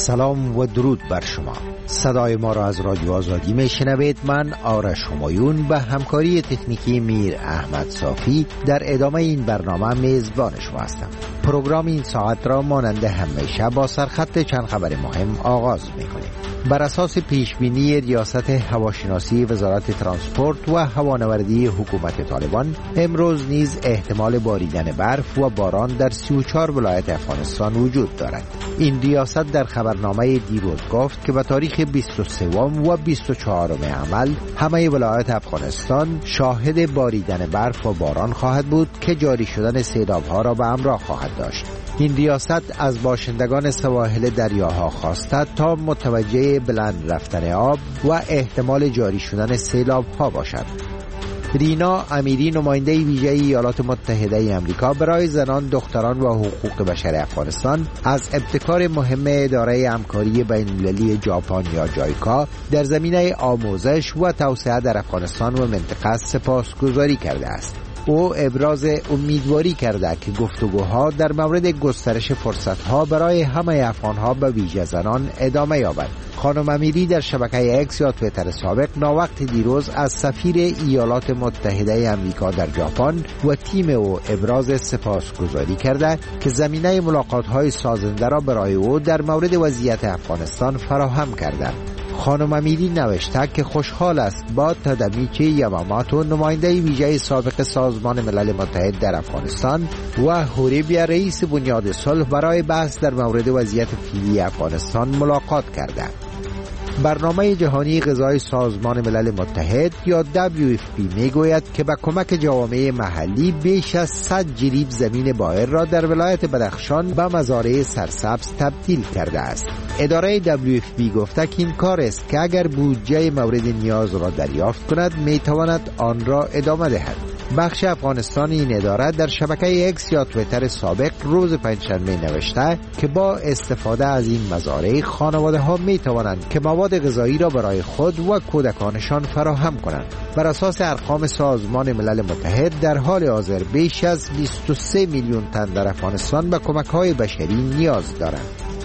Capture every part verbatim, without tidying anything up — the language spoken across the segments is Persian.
سلام و درود بر شما. صدای ما را از رادیو آزادی میشنوید. من آرش همایون به همکاری تکنیکی میر احمد صافی در ادامه این برنامه میزبان شما هستم. پروگرام این ساعت را مانند همیشه با سرخط چند خبر مهم آغاز میکنیم. بر اساس پیشبینی ریاست هواشناسی وزارت ترانسپورت و هوانوردی حکومت طالبان، امروز نیز احتمال باریدن برف و باران در سی و چهار ولایت افغانستان وجود دارد. این ریاست در خبرنامه دیروز گفت که به تاریخ بیست و سه و بیست و چهار عمل همه ولایت افغانستان شاهد باریدن برف و باران خواهد بود که جاری شدن سیلاب‌ها را به همراه خواهد داشت. این ریاست از باشندگان سواحل دریاها خواسته تا متوجه بلند رفتن آب و احتمال جاری شدن سیلاب‌ها باشد. رینا امیری، نماینده ویژه ایالات متحده آمریکا برای زنان، دختران و حقوق بشر افغانستان، از ابتکار مهم اداره همکاری بین‌المللی ژاپن یا جایکا در زمینه آموزش و توسعه در افغانستان و منطقه سپاسگزاری کرده است. او ابراز امیدواری کرده که گفتگوها در مورد گسترش فرصتها برای همه افغانها به ویژه زنان ادامه یابد. خانم امیری در شبکه اکس یا توییتر سابق ناوقت دیروز از سفیر ایالات متحده آمریکا در ژاپن و تیم او ابراز سپاسگزاری کرده که زمینه ملاقات‌های سازنده را برای او در مورد وضعیت افغانستان فراهم کردند. خانم امیری نوشته که خوشحال است با تادامیچی یاماماتو، نماینده ویژه سابق سازمان ملل متحد در افغانستان، و هوریبیا، رئیس بنیاد صلح، برای بحث در مورد وضعیت فعلی افغانستان ملاقات کردند. برنامه جهانی غذای سازمان ملل متحد یا دبلیو اف پی میگوید که با کمک جوامع محلی بیش از صد جریب زمین بائر را در ولایت بدخشان به مزارع سرسبز تبدیل کرده است. اداره دبلیو اف پی گفته که این کار است که اگر بودجه مورد نیاز را دریافت کند میتواند آن را ادامه دهد. بخش افغانستان این اداره در شبکه اکس یا توییتر سابق روز پنجشنبه نوشته که با استفاده از این مزارع خانواده ها می توانند که مواد غذایی را برای خود و کودکانشان فراهم کنند. بر اساس ارقام سازمان ملل متحد در حال حاضر بیش از بیست و سه میلیون تن در افغانستان به کمک های بشری نیاز دارند.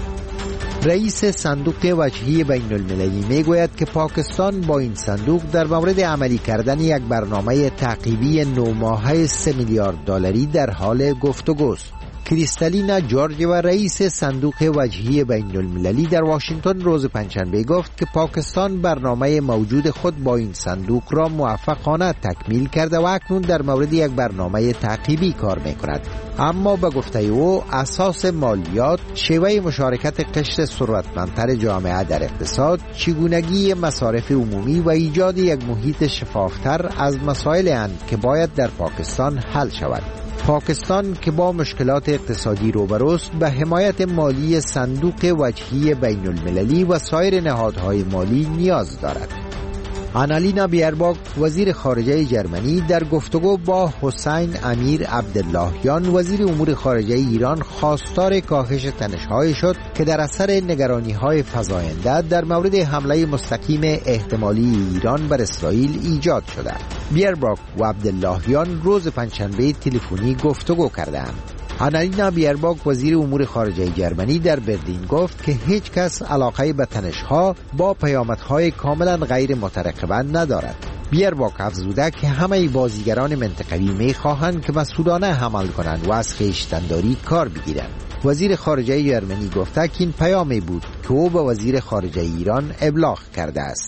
رئیس صندوق وجهی بین المللی میگوید که پاکستان با این صندوق در مورد عملی کردن یک برنامه تعقیبی نه ماهه سه میلیارد دلاری در حال گفتگوست. کریستالینا جورج و رئیس صندوق وجهی بین المللی در واشنگتن روز پنجشنبه گفت که پاکستان برنامه موجود خود با این صندوق را موفقانه تکمیل کرده و اکنون در مورد یک برنامه تعقیبی کار میکند. اما به گفته او اساس مالیات، شیوه مشارکت قشر ثروتمندتر جامعه در اقتصاد، چگونگی مصارف عمومی و ایجاد یک محیط شفافتر از مسائل اند که باید در پاکستان حل شود. پاکستان که با مشکلات اقتصادی روبروست به حمایت مالی صندوق وجهی بین المللی و سایر نهادهای مالی نیاز دارد. آنالینا بیرباک، وزیر خارجه جرمنی، در گفتگو با حسین امیر عبداللهیان، وزیر امور خارجه ایران، خواستار کاهش تنش‌های شد که در اثر نگرانی‌های فزاینده در مورد حمله مستقیم احتمالی ایران بر اسرائیل ایجاد شده. بیرباک و عبداللهیان روز پنجشنبه تلفنی گفتگو کردند. آنالینا بیرباک، وزیر امور خارجه جرمنی، در برلین گفت که هیچ کس علاقه به تنش‌ها با پیامدهای کاملا غیر مترقبه ندارد. بیرباک افزوده که همه بازیگران منطقوی می‌خواهند که مسئولانه عمل کنند و از خویشتن‌داری کار بگیرند. وزیر خارجه جرمنی گفته که این پیامی بود که او به وزیر خارجه ایران ابلاغ کرده است.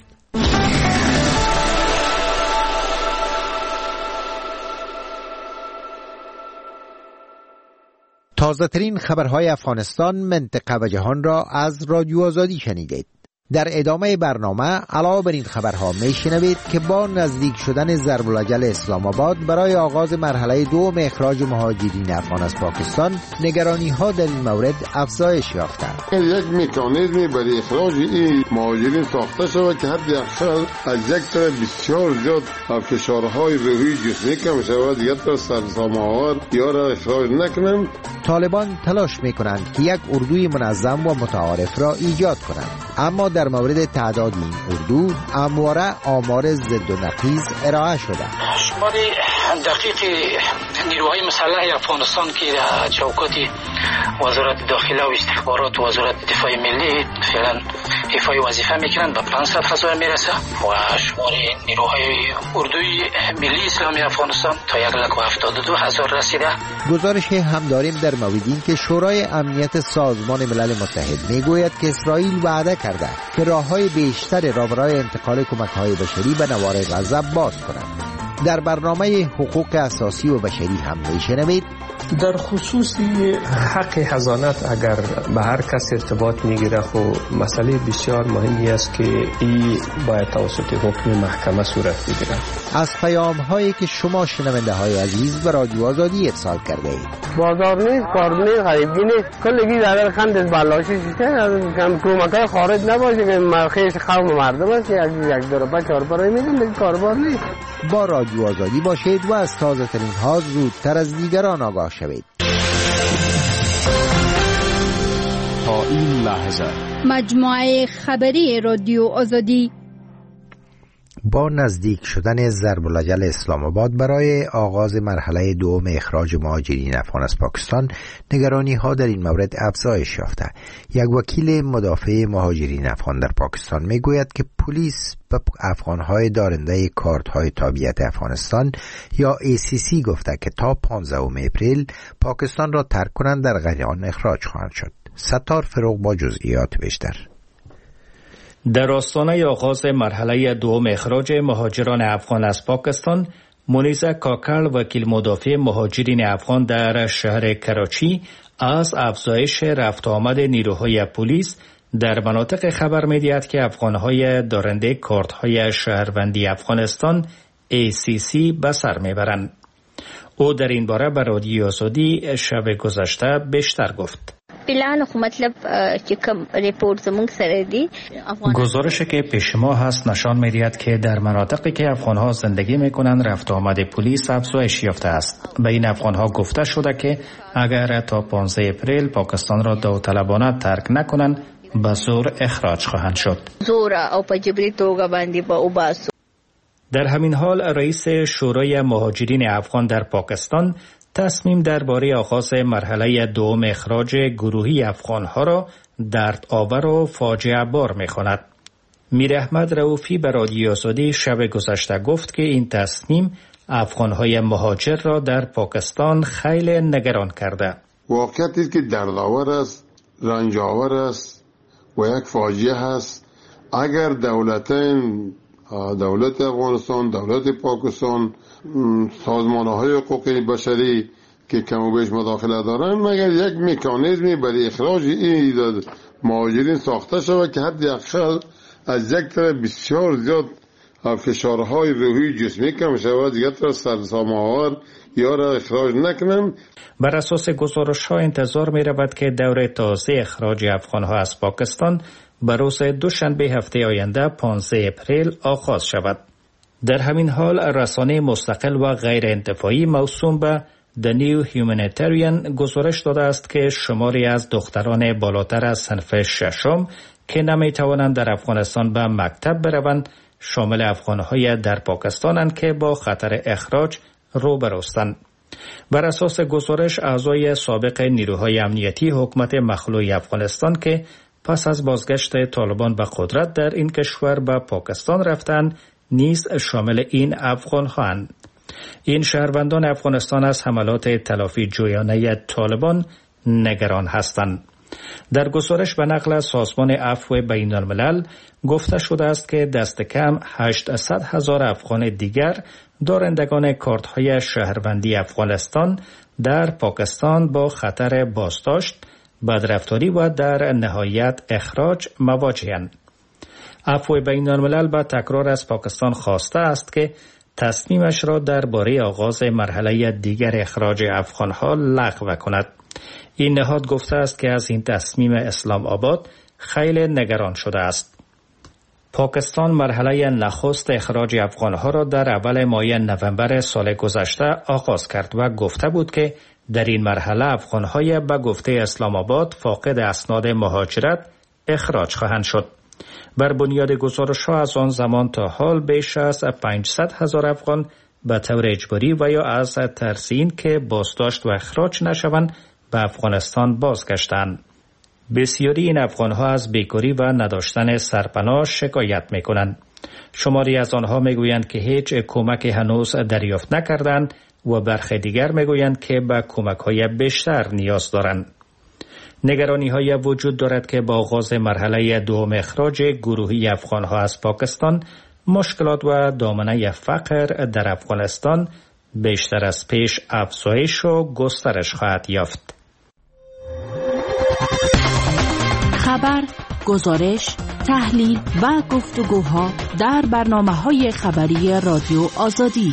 تازه ترین خبرهای افغانستان، منطقه و جهان را از رادیو آزادی شنیدید. در ادامه برنامه علاوه بر این خبرها میشنوید که با نزدیک شدن ضرب الاجل اسلام آباد برای آغاز مرحله دوم اخراج مهاجرین افغان از پاکستان، نگرانی ها در این مورد افزایش یافته. یک مکانیزمی برای اخراج این مهاجرین ساخته شود که حد اکثر از یک طرف بسیار زیاد فشارهای روحی جسمی کم شود، یک طرف سرسام‌آور یا را اخراج نکنند. طالبان تلاش میکنند که یک اردوی منظم و متعارف را ایجاد کنند، اما در مورد تعداد این اردو همواره آمار ضد و نقیض ارائه شده. شماری دقیق نیروهای مسلح افغانستان که در چوکات وزارت داخله و استخبارات و وزارت دفاع ملی فعلا ایفای وظیفه میکنند به پانصد هزار میرسه و شمار نیروهای اردوی ملی اسلامی افغانستان تا یک لک و هفتاد و دو هزار رسیده. گزارش هم داریم در مورد این که شورای امنیت سازمان ملل متحد میگوید که اسرائیل وعده کرده که راههای بیشتر را برای انتقال کمک‌های بشری به نوار غزه باز کند. در برنامه حقوق اساسی و بشری هم میشنوید در خصوص حق حضانت اگر به هر کس ارتباط میگیره خو مسئله بسیار مهمی است که این باید توسط حکم محکمه صورت بگیره. از پیام هایی که شما شنونده های عزیز به رادیو آزادی ارسال کرده اید. بازار نیست، کار نیست، غریبی نیست، کلگی در خند از بلاشی شده کمک های خارج نباشه که مرخیش قوم مردم است یک دو روپا چهار برای میدن کاربار نیست. با رادیو آزادی باشید و از تازه ترین ها زودتر از دیگران آگاه شوید. تا این لحظه مجموعه خبری رادیو آزادی. با نزدیک شدن ضرب الاجل اسلام آباد برای آغاز مرحله دوم اخراج مهاجرین افغان از پاکستان، نگرانی ها در این مورد افزایش یافته. یک وکیل مدافع مهاجرین افغان در پاکستان میگوید که پلیس به افغان های دارنده کارت های تابعیت افغانستان یا ای سی سی گفته که تا پانزدهم اپریل پاکستان را ترک کنند در غریان اخراج خواهند شد. ستار فروغ با جزئیات بیشتر. در آستانه آغاز مرحله دوم اخراج مهاجران افغان از پاکستان، منیزه کاکل وکیل مدافع مهاجرین افغان در شهر کراچی از افزایش رفت آمد نیروهای پلیس در مناطق خبر می‌دهد که افغان‌های دارنده کارت‌های شهروندی افغانستان ای سی سی به سر می‌برند. او در این باره به رادیو آزادی شب گذشته بیشتر گفت. پلان خو مطلب چې کوم ریپورت زموږ سره دی گزارشی که پیش ما هست نشان می‌دهد که در مناطقی که افغان‌ها زندگی می‌کنند رفت آمد پلیس افزایش یافته است. به این افغان‌ها گفته شده که اگر تا پانزدهم اپریل پاکستان را داوطلبانه ترک نکنند به زور اخراج خواهند شد. زور او په جبري توګه باندې به وباسو. در همین حال رئیس شورای مهاجرین افغان در پاکستان تصمیم درباره آغاز مرحله دوم اخراج گروهی افغان‌ها را درد آور و فاجعه بار می‌خواند. میر احمد رؤوفی به رادیو آزادی شب گذشته گفت که این تصمیم افغان‌های مهاجر را در پاکستان خیلی نگران کرده. واقعیتی که دردآور است، رنج آور است و یک فاجعه است. اگر دولتین دولت افغانستان، دولت پاکستان، سازمان‌های حقوق بشری که کم و بیش مداخله دارن مگر یک مکانیزمی برای اخراج این مهاجرین ساخته شود که حد اقل از یک طرف بسیار زیاد فشارهای روحی جسمی کم شود، دیگر طرف سرسام‌آور یا را اخراج نکنند. بر اساس گزارش‌ها انتظار می‌رود که دور تازه اخراج افغان‌ها از پاکستان بر روز دوشنبه هفته آینده پانزدهم اپریل آغاز شود. در همین حال رسانه مستقل و غیر انتفاعی موسوم به The New Humanitarian گزارش داده است که شماری از دختران بالاتر از صنف ششم که نمی‌توانند در افغانستان به مکتب بروند شامل افغان‌های در پاکستانند که با خطر اخراج روبروستند. بر اساس گزارش اعضای سابق نیروهای امنیتی حکومت مخلوع افغانستان که پس از بازگشت طالبان به قدرت در این کشور به پاکستان رفتند نیز شامل این افغان‌هاند. این شهروندان افغانستان از حملات تلافی جویانه طالبان نگران هستند. در گزارش به نقل سازمان عفو بین الملل گفته شده است که دست کم هشتصد هزار افغان دیگر دارندگان کارت‌های شهروندی افغانستان در پاکستان با خطر بازداشت، بدرفتاری و در نهایت اخراج مواجه‌اند. عفو بین الملل با تکرار از پاکستان خواسته است که تصمیمش را درباره آغاز مرحله دیگر اخراج افغان‌ها لغو کند. این نهاد گفته است که از این تصمیم اسلام آباد خیلی نگران شده است. پاکستان مرحله نخست اخراج افغان‌ها را در اول ماه نوامبر سال گذشته آغاز کرد و گفته بود که در این مرحله افغان‌های به گفته اسلام آباد فاقد اسناد مهاجرت اخراج خواهند شد. بر بنیاد گزارش‌ها از آن زمان تا حال بیش از پانصد هزار افغان به طور اجباری و یا از ترس این که بازداشت و اخراج نشوند به افغانستان بازگشتند. بسیاری این افغانها از بیکاری و نداشتن سرپناه شکایت میکنند. شماری از آنها میگویند که هیچ کمک هنوز دریافت نکردند و برخی دیگر میگویند که به کمک‌های بیشتر نیاز دارند. نگرانی‌های وجود دارد که با آغاز مرحله دوم اخراج گروهی افغانها از پاکستان، مشکلات و دامنه فقر در افغانستان بیشتر از پیش افزایش و گسترش خواهد یافت. خبر، گزارش، تحلیل و گفتگوها در برنامه‌های خبری رادیو آزادی.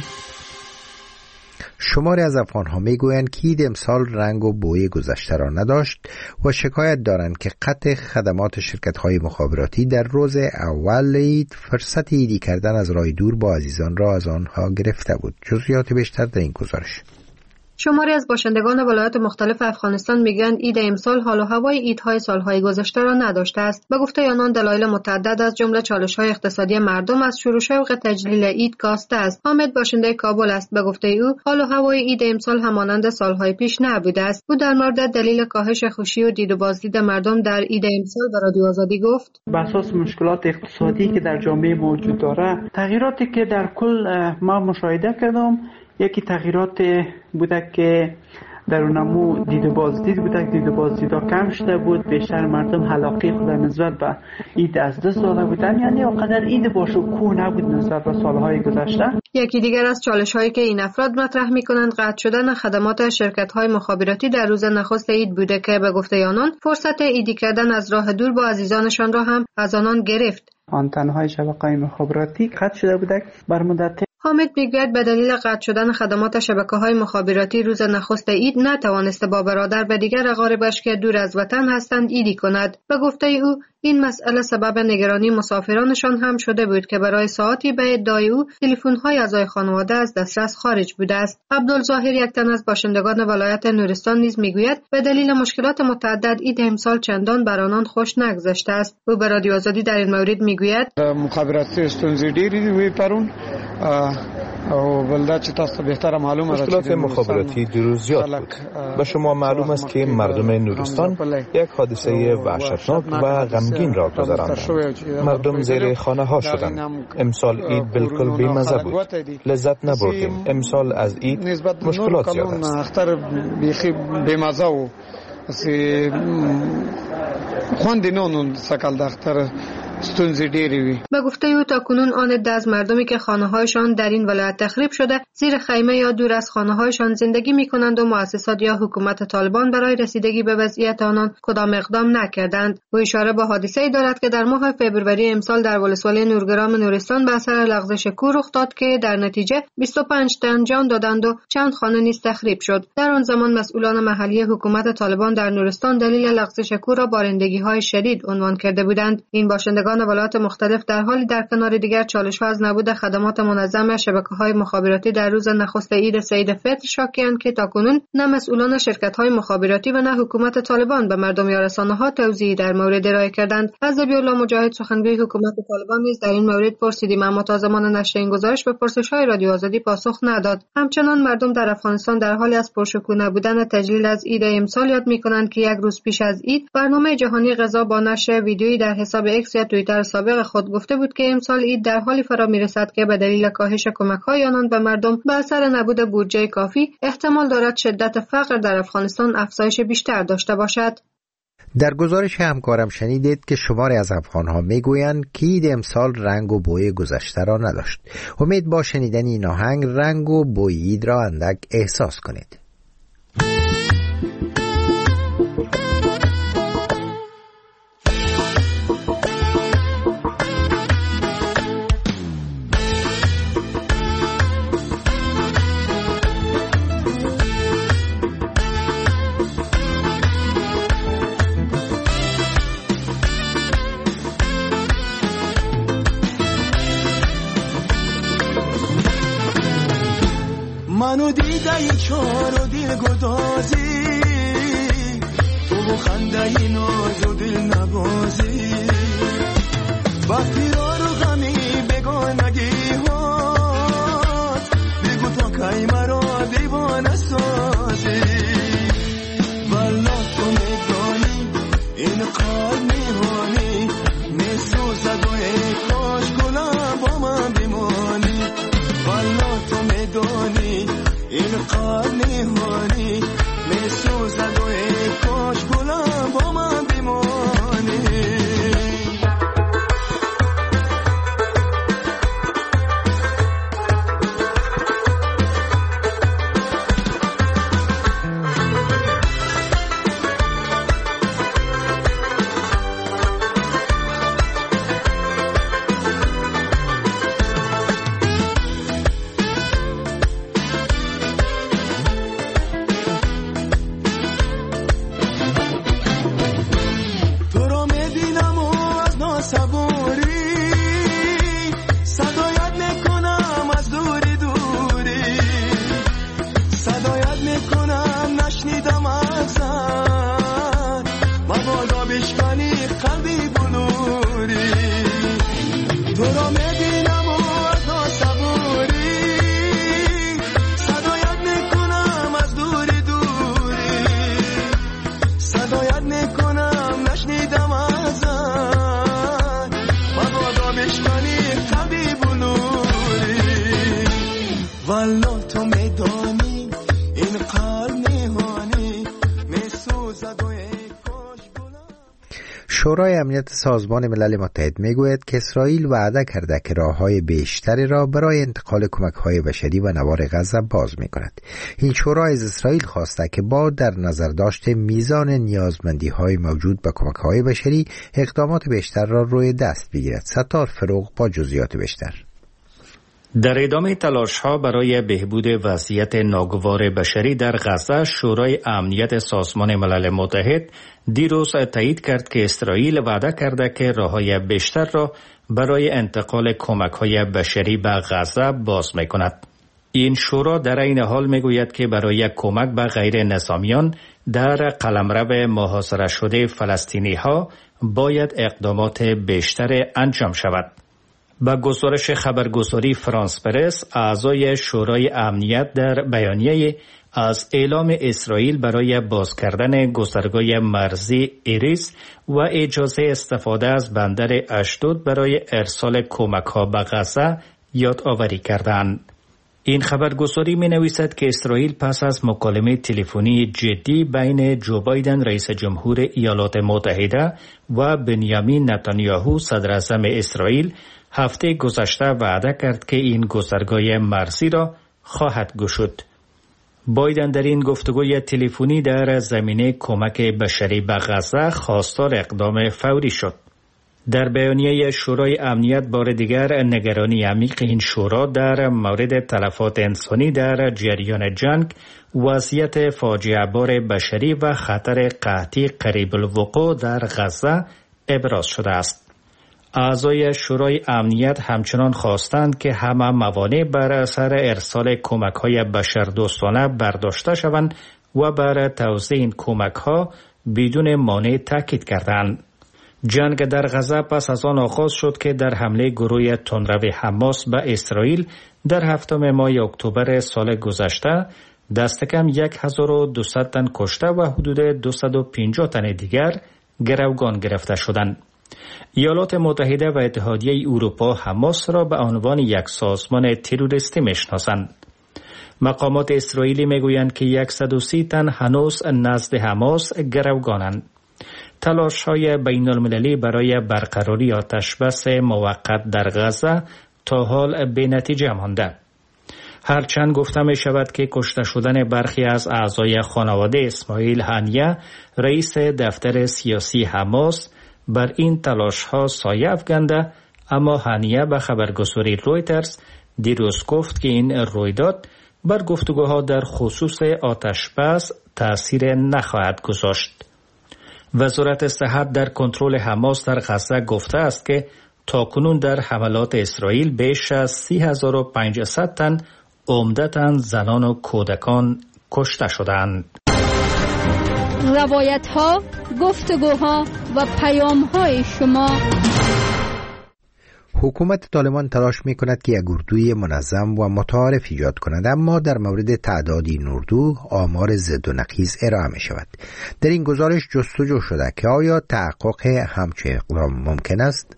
شماری از افغان‌ها میگویند که عید امسال رنگ و بوی گذشته را نداشت و شکایت دارند که قطع خدمات شرکت‌های مخابراتی در روز اول عید فرصت عیدی کردن از راه دور با عزیزان را از آنها گرفته بود. جزئیات بیشتر در این گزارش. شماری از باشندگان ولایات مختلف افغانستان میگویند عید امسال حال و هوای عیدهای سالهای گذشته را نداشته است. به گفته آنان دلایل متعدد از جمله چالش‌های اقتصادی مردم از شروع شوق تجلیل عید کاسته است. حامد باشنده کابل است. به گفته او حال و هوای عید امسال همانند سالهای پیش نبوده است. او در مورد دلیل کاهش خوشی و دید و بازدید مردم در عید امسال به رادیو آزادی گفت: بر اساس مشکلات اقتصادی که در جامعه موجود داره، تغییراتی که در کل ما مشاهده کردم، یکی تغییرات بوده که در اونمو دید و بازدید بوده، دید و بازدیدا کم شده بود، بیشتر مردم علاقه خود نسبت به عید از دست داده بودن، یعنی اونقدر عید باشکوه نبود نسبت به سالهای گذشته. یکی دیگر از چالش‌هایی که این افراد مطرح می‌کنند قطع شدن خدمات شرکت‌های مخابراتی در روز نخست عید بوده که به گفته آنان فرصت عیدی کردن از راه دور با عزیزانشان را هم از آنان گرفت. آنتن‌های شبکه‌های مخابراتی قطع شده بوده بر مدت. حامد میگوید به دلیل قطع شدن خدمات شبکه‌های مخابراتی روز نخست عید نتوانسته با برادر و دیگر اقاربش که دور از وطن هستند عیدی کند. به گفته او این مسئله سبب نگرانی مسافرانشان هم شده بود که برای ساعتی به ادعای او تلفن‌های اعضای خانواده از دسترس خارج بوده است. عبدالظاهر یک تن از باشندگان ولایت نورستان نیز میگوید به دلیل مشکلات متعدد عید امسال چندان بر آنان خوش نگذشته است. او به رادیو آزادی در این مورد میگوید مخابراتی ستونزې ډېرې وي پرون او بلدا چې تاسو بهتره معلومه مشکلات مخابراتی دیروز زیاد بود. به شما معلوم است که مردم نورستان یک حادثه وحشتناک و غمگین را گذراندند. مردم زیر خانه ها شدند. امسال عید بالکل بی‌مزه بود. لذت نبردیم. امسال از عید مشکلات زیاد است. اختر بیخی بی‌مزه و خوند نون سکل دختر ستونزی دیری وی. به گفته او تاکنون آن عده از مردمی که خانه‌هایشان در این ولایت تخریب شده زیر خیمه یا دور از خانه‌هایشان زندگی می‌کنند و مؤسسات یا حکومت طالبان برای رسیدگی به وضعیت آنان کدام اقدام نکردند. او اشاره به حادثه‌ای دارد که در ماه فوریه امسال در ولسوالی نورگرام نورستان به اثر لغزش کوه رخ داد که در نتیجه بیست و پنج تن جان دادند و چند خانه نیز تخریب شد. در آن زمان مسئولان محلی حکومت طالبان در نورستان دلیل لغزش کوه را بارندگی‌های شدید عنوان کرده بودند. این باشندگان ولایات مختلف در حالی در کنار دیگر چالش‌ها از نبود خدمات منظم شبکه‌های مخابراتی در روز نخست عید سید فطر شاکی‌اند که تاکنون نه مسئولان شرکت‌های مخابراتی و نه حکومت طالبان به مردم یا رسانه‌ها توضیحی در مورد ارائه کردند. از ذبیح‌الله مجاهد سخنگوی حکومت طالبان نیز در این مورد پرسیدیم، اما تا زمان نشر این گزارش به پرسش‌های رادیو آزادی پاسخ نداد. همچنان مردم در افغانستان در حالی از پرشکوه نبودن تجلیل از عید امسال یاد می‌کنند که یک روز پیش از عید برنامه جهانی غذا با نشر ویدیویی در حساب ایکس یا توییتر سابق خود گفته بود که امسال عید در حالی فرا میرسد که به دلیل کاهش کمک‌های آنان به مردم به اثر نبود بودجه کافی احتمال دارد شدت فقر در افغانستان افزایش بیشتر داشته باشد. در گزارش همکارم شنیدید که شماری از افغان‌ها میگویند که عید امسال رنگ و بوی گذشته را نداشت. امید با شنیدن این آهنگ رنگ و بوی عید را اندک احساس کنید. منو دیده ای چار و دل گدازی تو و خنده ای ناز و دل نبازی با فرار و غمی بگانگی هات ای مرا دیوانه سازی والله تو میدانی این قلب میهانی میسوزد و ای کاش گلم با من بمانی والله تو میدانی این قلب میهانی میسوزد و ای کاش گلم با من بمانی شورای امنیت سازمان ملل متحد میگوید که اسرائیل وعده کرده که راه‌های بیشتری را برای انتقال کمک‌های بشری و نوار غزه باز می‌کند. این شورا از اسرائیل خواسته که با در نظر داشته میزان نیازمندی‌های موجود به کمک‌های بشری اقدامات بیشتر را روی دست بگیرد. ستار فروغ با جزئیات بیشتر. در ادامه تلاش‌ها برای بهبود وضعیت ناگوار بشری در غزه، شورای امنیت سازمان ملل متحد دیروز تایید کرد که اسرائیل وعده کرده که راه‌های بیشتر را برای انتقال کمک‌های بشری به غزه باز می‌کند. این شورا در این حال می‌گوید که برای کمک به غیر نظامیان در قلمرو محاصره شده فلسطینی‌ها باید اقدامات بیشتر انجام شود. با گزارش خبرگزاری فرانس پرس، اعضای شورای امنیت در بیانیه از اعلام اسرائیل برای باز کردن گذرگاه مرزی ایریس و اجازه استفاده از بندر اشدود برای ارسال کمک‌ها به غزه یادآوری کردند. این خبرگزاری می نویسد که اسرائیل پس از مکالمه تلفنی جدی بین جو بایدن رئیس جمهور ایالات متحده و بنیامین نتانیاهو صدر اعظم اسرائیل هفته گذشته وعده کرد که این گذرگاه مرزی را خواهد گشود. بایدن در این گفتگوی تلفنی در زمینه کمک بشری به غزه خواستار اقدام فوری شد. در بیانیه شورای امنیت بار دیگر نگرانی عمیق این شورا در مورد تلفات انسانی در جریان جنگ، وضعیت فاجعه بار بشری و خطر قحطی قریب الوقوع در غزه ابراز شده است. اعضای شورای امنیت همچنان خواستند که همه موانع بر اثر ارسال کمک‌های بشردوستانه برداشته شوند و بر توزیع این کمک‌ها بدون مانع تاکید کردند. جنگ در غزه پس از آن آغاز شد که در حمله گروه تندرو حماس به اسرائیل در هفتم ماه اکتبر سال گذشته دست کم هزار و دویست تن کشته و حدود دویست و پنجاه تن دیگر گروگان گرفته شدند. ایالات متحده و اتحادیه اروپا حماس را به عنوان یک سازمان تروریستی میشناسند. مقامات اسرائیلی میگویند که صد و سی تن هنوز نزد حماس گروگانند. تلاش‌های بین‌المللی برای برقراری آتشبس موقت در غزه تا حال بی‌نتیجه مانده. هرچند گفته می شود که کشته شدن برخی از اعضای خانواده اسماعیل هنیه، رئیس دفتر سیاسی حماس، بر این تلاش‌ها سایه افکنده، اما هنیه به خبرگزاری رویترز دیروز گفت که این رویداد بر گفتگوها در خصوص آتشبس تأثیر نخواهد گذاشت. وزارت صحت در کنترل حماس در غزه گفته است که تاکنون در حملات اسرائیل بیش از سی هزار و پانصد تن عمدتاً زنان و کودکان کشته شدند. روایت‌ها، گفتگوها و پیام‌های شما. حکومت طالبان تلاش می کند که یک اردوی منظم و متعارف ایجاد کند، اما در مورد تعداد این اردو آمار ضد و نقیض ارائه می شود. در این گزارش جستجو شده که آیا تحقق همچین اقدام ممکن است؟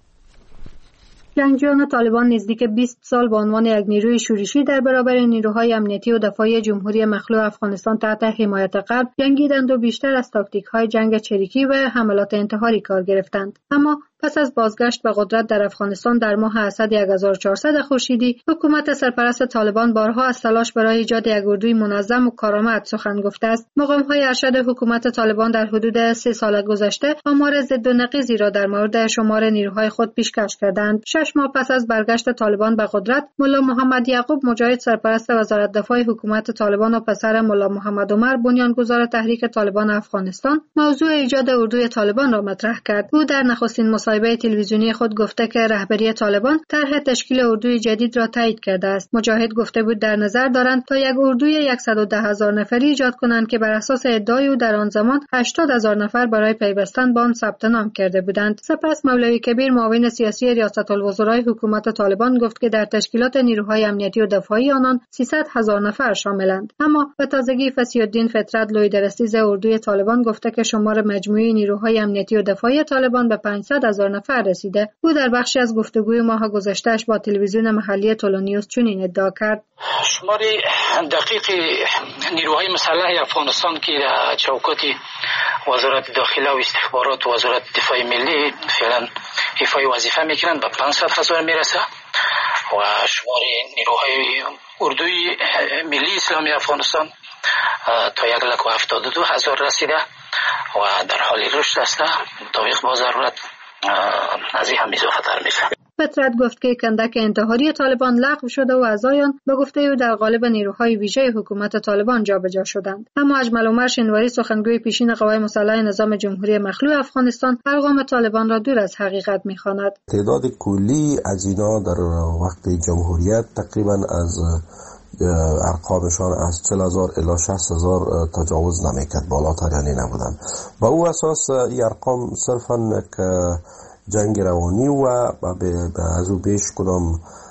جنگجویان طالبان نزدیک بیست سال به عنوان یک نیروی شورشی در برابر نیروهای امنیتی و دفاعی جمهوری مخلوع افغانستان تحت حمایت غرب جنگیدند و بیشتر از تاکتیک‌های جنگ چریکی و حملات انتحاری کار گرفتند. اما پس از بازگشت به قدرت در افغانستان در ماه اسد هزار و چهارصد خورشیدی، حکومت سرپرست طالبان بارها از تلاش برای ایجاد یک اردوی منظم و کارآمد سخن گفته است. مقام‌های ارشد حکومت طالبان در حدود سه سال گذشته آمار ضد و نقیضی را در مورد شمار نیروهای خود پیشکش کردند. شش ماه پس از برگشت طالبان به قدرت، ملا محمد یعقوب مجاهد سرپرست وزارت دفاع حکومت طالبان و پسر ملا محمد عمر بنیانگذار تحریک طالبان افغانستان موضوع ایجاد اردوی طالبان را مطرح کرد. او در نخستین مصاحبه تلویزیونی خود گفته که رهبری طالبان طرح تشکیل اردوی جدید را تایید کرده است. مجاهد گفته بود در نظر دارند تا یک اردوی صد و ده هزار نفری ایجاد کنند که بر اساس ادعای او در آن زمان هشتاد هزار نفر برای پیوستن به آن ثبت نام کرده بودند. سپس مولوی کبیر معاون سیاسی ریاست الوزرای حکومت طالبان گفت که در تشکیلات نیروهای امنیتی و دفاعی آنان سیصد هزار نفر شاملند. اما به تازگی فصیح الدین فطرت لویدرستیز اردوی طالبان گفته که شمار مجموعی نیروهای امنیتی و دفاعی طالبان به پانصد هزار نفر رسیده. او در بخشی از گفتگوی ماه گذشته‌اش با تلویزیون محلی تولونیوس چنین ادعا کرد: شمار دقیق نیروهای مسلح افغانستان که در چوکات وزارت داخله و استخبارات و وزارت دفاع ملی فعلا ایفای وظیفه میکنند به پانصد هزار میرسه و شمار نیروهای اردوی ملی اسلامی افغانستان تا یک لک و هفتاد و دو هزار رسیده و در حال رشد است. مطابق با ضرورت از این هم اضافه تر میشه. فطرت گفت که کندک انتحاری طالبان لغو شده و اعضایان به گفته او در قالب نیروهای ویژه حکومت طالبان جابجا شدند. اما اجمل عمر شنواری سخنگوی پیشین قوای مسلح نظام جمهوری مخلوع افغانستان ارقام طالبان را دور از حقیقت می‌خواند. تعداد کلی از اینا در وقت جمهوریت تقریبا از ارقامشان از چهل هزار الی شصت هزار تجاوز نمیکرد، بالاتر یعنی نبودن. با او اساس این ارقام صرفاً که جنگ روانی و از او بیش کدام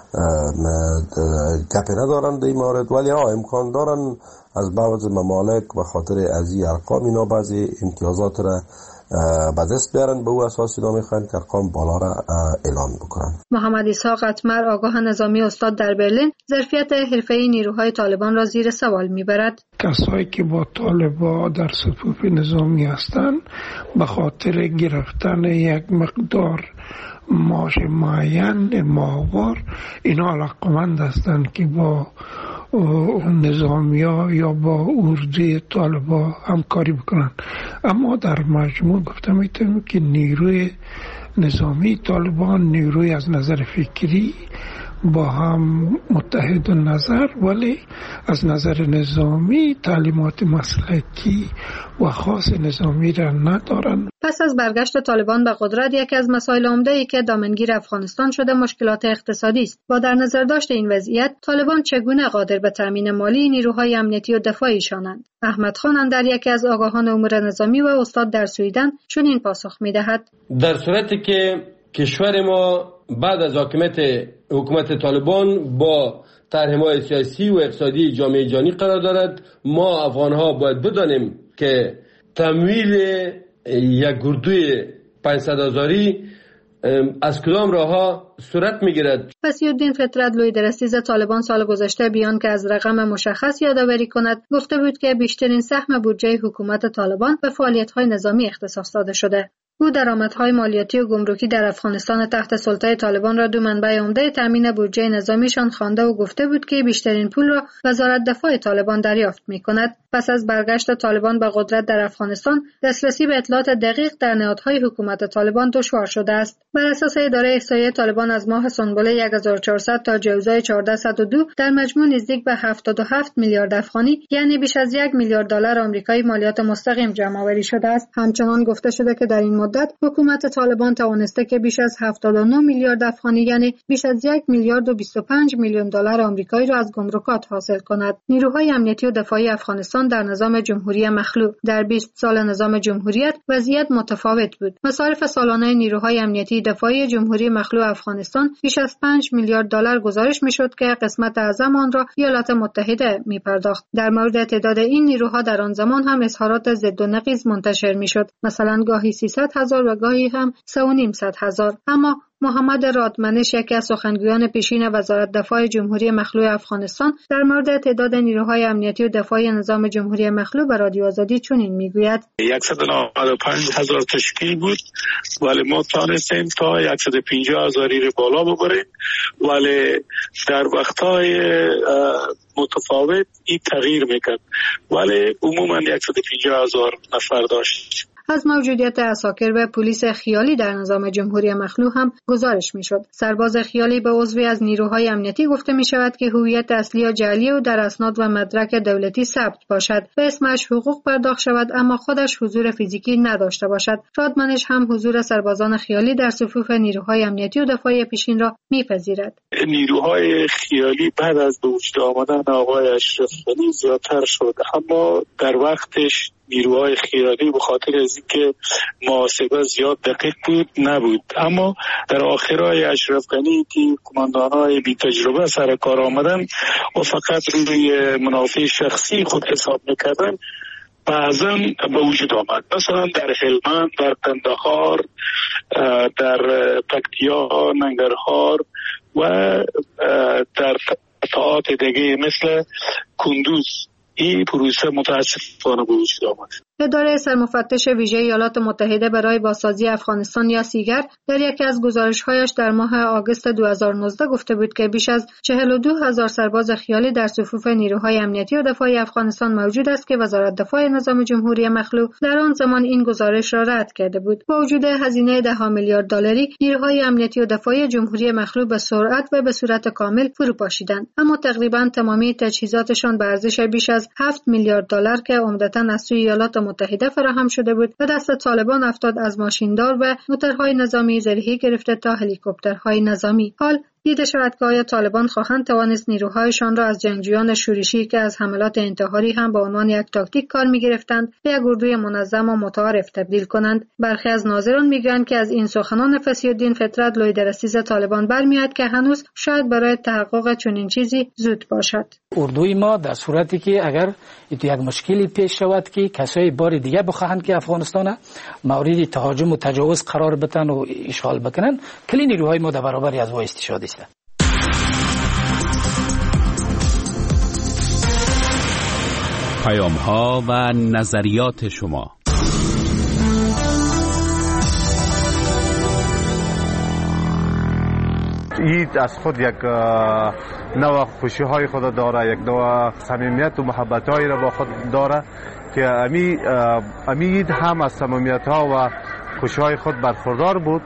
گپی ندارند در این مورد، ولی ها امکان دارند از بعض ممالک به خاطر از این ارقام اینا بعضی امتیازات را به دست بیارن، به او اساس اینا میخواهند که ارقام بالا را اعلان بکنند. محمد اسحاق اتمر آگاه نظامی استاد در برلین ظرفیت حرفه‌ای نیروهای طالبان را زیر سوال میبرد. کسایی که با طالبان در صفوف نظامی هستند به خاطر گرفتن یک مقدار معاش معین ماهوار اینا علاقمند هستند که با نظامی ها یا با اردوی طالبان همکاری بکنن، اما در مجموع گفته میتونم که نیروی نظامی طالبان نیروی از نظر فکری با هم متحد نظر، ولی از نظر نظامی تعلیمات مسلکی و خاص نظامی را ندارند. پس از برگشت طالبان به قدرت یکی از مسائل عمده‌ای که دامنگیر افغانستان شده مشکلات اقتصادی است. با در نظر داشت این وضعیت طالبان چگونه قادر به تامین مالی نیروهای امنیتی و دفاعی شانند؟ احمد خان اندر یکی از آگاهان امور نظامی و استاد در سویدن چنین پاسخ می‌دهد: در صورتی که کشور ما بعد از حاکمیت حکومت طالبان با طرح‌های سیاسی و اقتصادی جامعه جهانی قرار دارد، ما افغان‌ها باید بدانیم که تمویل یک اردوی پانصد هزاری از کدام راه‌ها صورت می‌گیرد. فصیح الدین فطرت لویدرستیز طالبان سال گذشته بیان که از رقم مشخص یادآوری کند گفته بود که بیشترین سهم بودجه حکومت طالبان به فعالیت‌های نظامی اختصاص داده شده. او درآمدهای مالیاتی و گمرکی در افغانستان تحت سلطه طالبان را دو منبع عمده تامین بودجه نظامیشان خوانده و گفته بود که بیشترین پول را وزارت دفاع طالبان دریافت می‌کند. پس از برگشت طالبان به قدرت در افغانستان، دسترسی به اطلاعات دقیق در نهادهای حکومت طالبان دشوار شده است. بر اساس اداره احصایه طالبان از ماه سنبل هزار و چهارصد تا جوزای چهارده صد و دو در مجموع نزدیک به هفتاد و هفت میلیارد افغانی یعنی بیش از یک میلیارد دلار آمریکایی مالیات مستقیم جمع‌آوری شده است. همچنان گفته شده که در این مدت مدت حکومت طالبان توانسته که بیش از هفتاد و نه میلیارد افغانی یعنی بیش از یک میلیارد و بیست و پنج میلیون دلار آمریکایی را از گمرکات حاصل کند. نیروهای امنیتی و دفاعی افغانستان در نظام جمهوری مخلوع در بیست سال نظام جمهوریت وضعیت متفاوت بود. مصارف سالانه نیروهای امنیتی دفاعی جمهوری مخلوع افغانستان بیش از پنج میلیارد دلار گزارش میشد که قسمت اعظم آن را ایالات متحده می پرداخت. در مورد تعداد این نیروها در آن زمان هم اظهارات ضد و نقیض منتشر میشد. مثلا گاهی سیصد هزار و گاهی هم سه و نیم صد هزار. اما محمد رادمنش یکی از سخنگویان پیشین وزارت دفاع جمهوری مخلوع افغانستان در مورد تعداد نیروهای امنیتی و دفاعی نظام جمهوری مخلوع به رادیو آزادی چنین میگوید: صد و نود و پنج هزار تشکیل بود ولی ما تانستیم تا صد و پنجاه هزاری رو بالا ببریم، ولی در وقتهای متفاوت این تغییر میکرد، ولی عموما صد و پنجاه هزار نفر داشت. از موجودیت عساکر و پلیس خیالی در نظام جمهوری مخلوع هم گزارش میشد. سرباز خیالی به عضوی از نیروهای امنیتی گفته می شود که هویت اصلی یا جعلی او در اسناد و مدرک دولتی ثبت باشد و اسمش حقوق پرداخت شود اما خودش حضور فیزیکی نداشته باشد. رادمنش هم حضور سربازان خیالی در صفوف نیروهای امنیتی و دفاعی پیشین را میپذیرد. نیروهای خیالی بعد از به وجود آمدن آقای اشرف غنی زیادتر شد، اما در وقتش نیروهای خیالی به خاطر از اینکه محاسبه زیاد دقیق بود نبود، اما در آخرای اشرف غنی که کماندانای بی تجربه سر کار آمدن و فقط روی منافع شخصی خود حساب میکردن بعضا به وجود آمد. مثلا در هلمند، در قندهار، در پکتیا، ننگرهار و در قطعات دیگه مثل کندوز این پروسه متاسفانه به وجود آمد. اداره سرمفتش ویژه ایالات متحده برای بازسازی افغانستان یا سیگر در یکی از گزارش‌هایش در ماه آگوست دو هزار و نوزده گفته بود که بیش از چهل و دو هزار سرباز خیالی در صفوف نیروهای امنیتی و دفاعی افغانستان موجود است که وزارت دفاع نظام جمهوری مخلوع در آن زمان این گزارش را رد کرده بود. با وجود هزینه ده میلیارد دلاری، نیروهای امنیتی و دفاعی جمهوری مخلوع به سرعت و به صورت کامل فروپاشیدند، اما تقریبا تمامی تجهیزاتشان به ارزش بیش از هفت میلیارد دلار که عمدتاً از سوی ایالات متحده فراهم شده بود و دست طالبان افتاد از ماشیندار و موتورهای نظامی زرهی گرفته تا هلیکوپترهای نظامی. حال دیده شود که آیا طالبان خواهند توانست نیروهایشان را از جنگجویان شورشی که از حملات انتحاری هم به عنوان یک تاکتیک کار می‌گرفتند به یک اردوی منظم و متعارف تبدیل کنند. برخی از ناظران میگویند که از این سخنان فصیح‌الدین فطرت لوی دستیز طالبان برمیاد که هنوز شاید برای تحقق چنین چیزی زود باشد. اردوی ما در صورتی که اگر یک مشکلی پیش شود که کسای بار دیگه بخواهند که افغانستان مورد تهاجم و تجاوز قرار بدن و اشغال بکنن، کلی نیروهای ما در برابر از او استشهادی است. پیام ها و نظریات شما. عید از خود یک نوع خوشی های خود داره، یک نوع صمیمیت و محبت هایی را با خود داره که امی امید هم از صمیمیت ها و خوشی های خود برخوردار بود.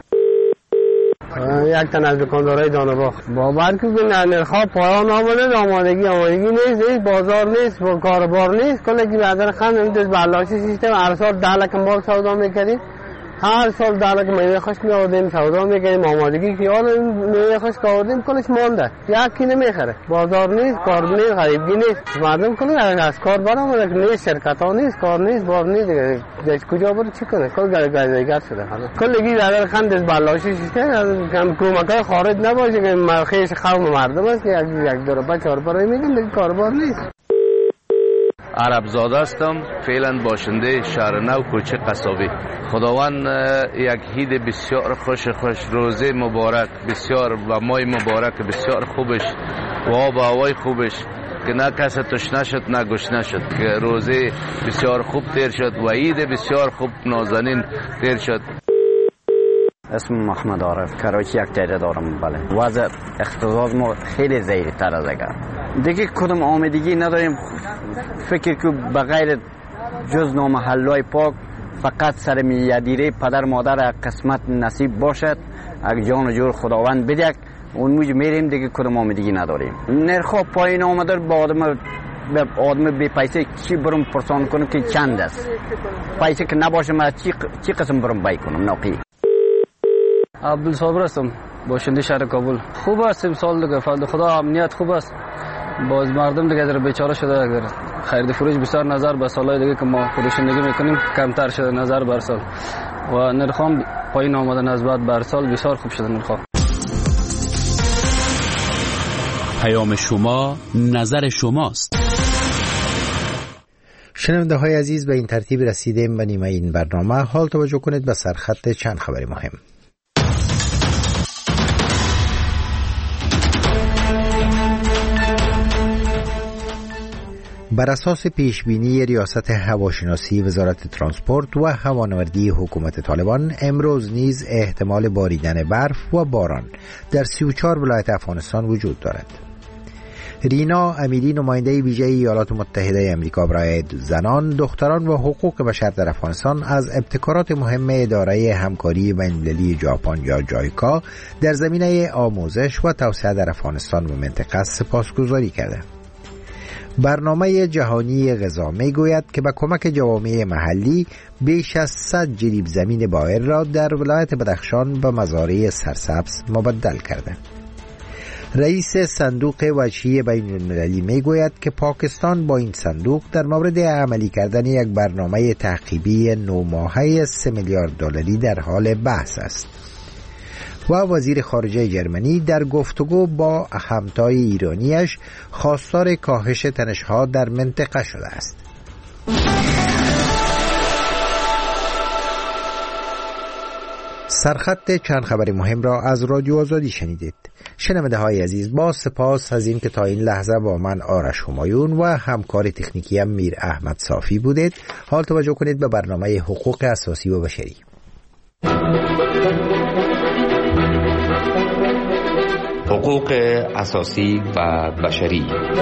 یک تن از دکاندارای دانباغ باور کنید نرخ‌ها پایان آمده، آمادگی آمادگی نیست، بازار نیست، کاربار نیست. کلی که بعدن خند میدوز برداشتی سیستم هر سال ده لک مال سودا میکردیم، هر سال ده لک میوه خشک میآوردیم سودا میکردیم، آمادگی خیال میوه خشک آوردیم کلش مانده، یکی نمیخره، بازار نیست، کار نیست، غریبگی نیست، مردم کلی از کار برآمده نیست، شرکت ها نیست، کار نیست، بار نیست، دیگه کجا بره چی کنه؟ کل گایزایگر شده حالا کلگی بعدن خند از برداشتی سیستم کم کمکای خارج نباشه که مرخیش قوم مردم است که یک دو روپا چهار روپا میدن دیگه کاربار نیست. عرب زاده هستم، فعلا باشنده شهر نو کوچه قصابی. خداوند یک عید بسیار خوش خوش روزه مبارک بسیار و ماه مبارک بسیار خوبش و آب و هوای خوبش که نه کس تشنه شد نه گشنه شد، که روزه بسیار خوب تیر شد و عید بسیار خوب نازنین تیر شد. اسم محمد عارف، کراچی یک تیره دارم. بله وضع اقتصاد ما خیلی ضعیف تر از اگر دیگه کدوم آمدگی نداریم. فکر که بغیر جز نامحلای پاک فقط سر میادیره پدر مادر قسمت نصیب باشد، اگه جان و جور خداوند بدک اون موج میریم دیگه کدوم آمدگی نداریم. نرخ پایین آمده با آدم به آدم بی پیسه چی برم پرسان کنم که چند است؟ پیسه که نباشه من چی چی قسم برم بای کنم ناقی. عبدالصابر هستم، باشنده شهر کابل. خوب است امسال دیگه، فضل خدا امنیت خوب است. باز مردم دیگه در بیچاره شده، اگر خرید فروش بسیار نظر به سالهای دیگه که ما فروشندگی میکنیم کمتر شده نظر بر سال و نرخام پایین آمده نسبت بر سال بسیار خوب شده نرخام. پیام شما نظر شماست. شنونده های عزیز، به این ترتیب رسیدیم به نیمه این برنامه. حال توجه کنید به سرخط چند خبر مهم. بر اساس پیشبینی ریاست هواشناسی وزارت ترانسپورت و هوانوردی حکومت طالبان، امروز نیز احتمال باریدن برف و باران در سی و چهار ولایت افغانستان وجود دارد. رینا امیری، نماینده ویژه ایالات متحده آمریکا برای زنان، دختران و حقوق بشر در افغانستان، از ابتکارات مهم اداره همکاری بین‌المللی ژاپن یا جایکا در زمینه آموزش و توسعه در افغانستان و منطقه سپاسگزاری کرده. برنامه جهانی غذا می گوید که با کمک جوامع محلی بیش از صد جریب زمین بائر را در ولایت بدخشان به مزارع سرسبز مبدل کرده. رئیس صندوق وجهی بین المللی می گوید که پاکستان با این صندوق در مورد عملی کردن یک برنامه تعقیبی نو ماهه سه میلیارد دلاری در حال بحث است. و وزیر خارجه جرمنی در گفتگو با همتای ایرانیش خواستار کاهش تنش‌ها در منطقه شده است. سرخط چند خبر مهم را از رادیو آزادی شنیدید. شنونده های عزیز، با سپاس از این که تا این لحظه با من آرش همایون و همکار تکنیکی میر احمد صافی بودید. حال توجه کنید به برنامه حقوق اساسی و بشری. حقوق اساسی و بشری.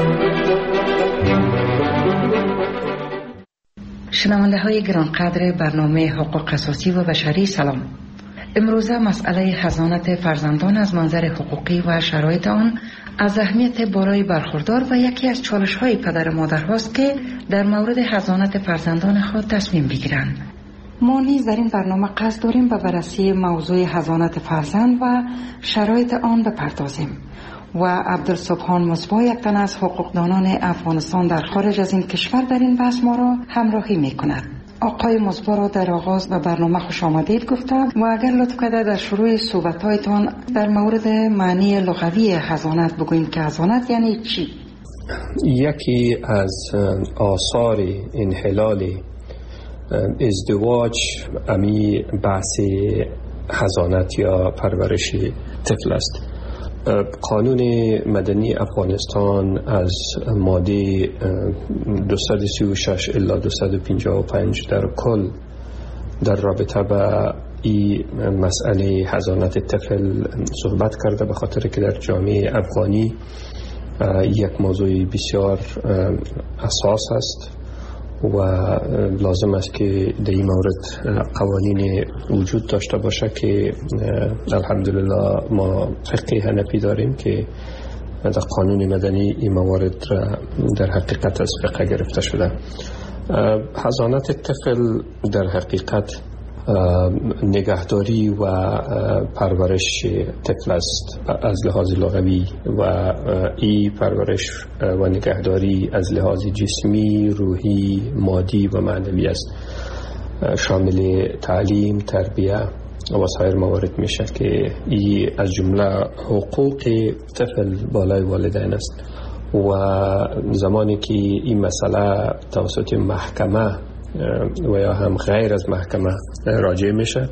شنونده های گرانقدر برنامه حقوق اساسی و بشری، سلام. امروزه مسئله حضانت فرزندان از منظر حقوقی و شرایط آن از اهمیت بالای برخوردار و یکی از چالش های پدر مادر هاست که در مورد حضانت فرزندان خود تصمیم بگیرند. ما نیز در این برنامه قصد داریم به بررسی موضوع حضانت فرزند و شرایط آن بپردازیم و عبدالسبحان مصباح، یک تن از حقوقدانان افغانستان در خارج از این کشور، در این بحث ما را همراهی می کند. آقای مصباح را در آغاز به برنامه خوش آمدید گفتم و اگر لطف کرده در شروع صحبت‌هایتان در مورد معنی لغوی حضانت بگویید که حضانت یعنی چی؟ یکی از آثار انحلال ازدواج امی بحث حضانت یا پرورش طفل است. قانون مدنی افغانستان از ماده دویست و سی و شش الی دویست و پنجاه و پنج در کل در رابطه با این مسئله حضانت طفل صحبت کرده، به خاطر که در جامعه افغانی یک موضوع بسیار اساس است و لازم است که در این مورد قوانین وجود داشته باشه که الحمدلله ما فقه حنفی داریم که در قانون مدنی این موارد در حقیقت از فقه گرفته شده. حضانت طفل در حقیقت نگهداری و پرورش طفل است از لحاظ لغوی و این پرورش و نگهداری از لحاظ جسمی، روحی، مادی و معنوی است، شامل تعلیم، تربیه و سایر موارد میشه که این از جمله حقوق طفل بالای والدین است و زمانی که این مسئله توسط محکمه و یا هم غیر از محکمه راجع میشه،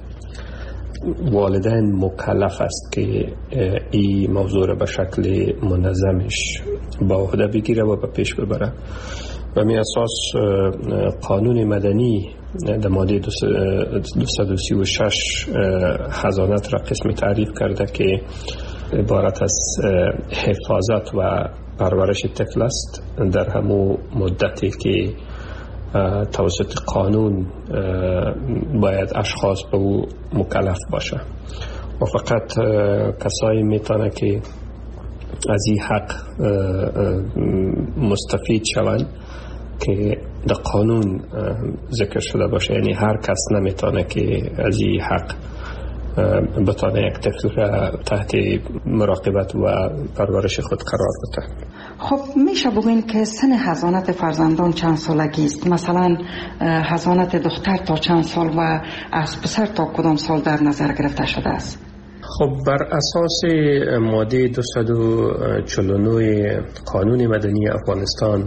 والدین مکلف است که این موضوع را به شکل منظمش با عهده بگیره و به پیش ببره. و می اساس قانون مدنی در ماده دویست و سی و شش حضانت را قسمی تعریف کرده که عبارت از حفاظت و پرورش طفل است در همون مدتی که توسط قانون باید اشخاص به او مکلف باشه و فقط کسایی میتونه که از این حق مستفید شوند که در قانون ذکر شده باشه. یعنی هر کس نمیتونه که از این حق بتونه یک طفل را تحت مراقبت و پرورش خود قرار بده. خب میشه بگوین که سن حضانت فرزندان چند سالگی است؟ مثلا حضانت دختر تا چند سال و از پسر تا کدام سال در نظر گرفته شده است؟ خب بر اساس ماده دویست و چهل و نه قانون مدنی افغانستان،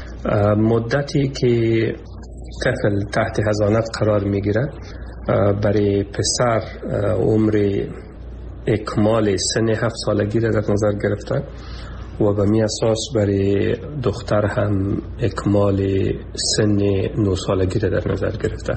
مدتی که طفل تحت حضانت قرار میگیره برای پسر عمر اکمال سن هفت سالگی را در نظر گرفته و به می اساس برای دختر هم اکمال سن نه سالگی را در نظر گرفته.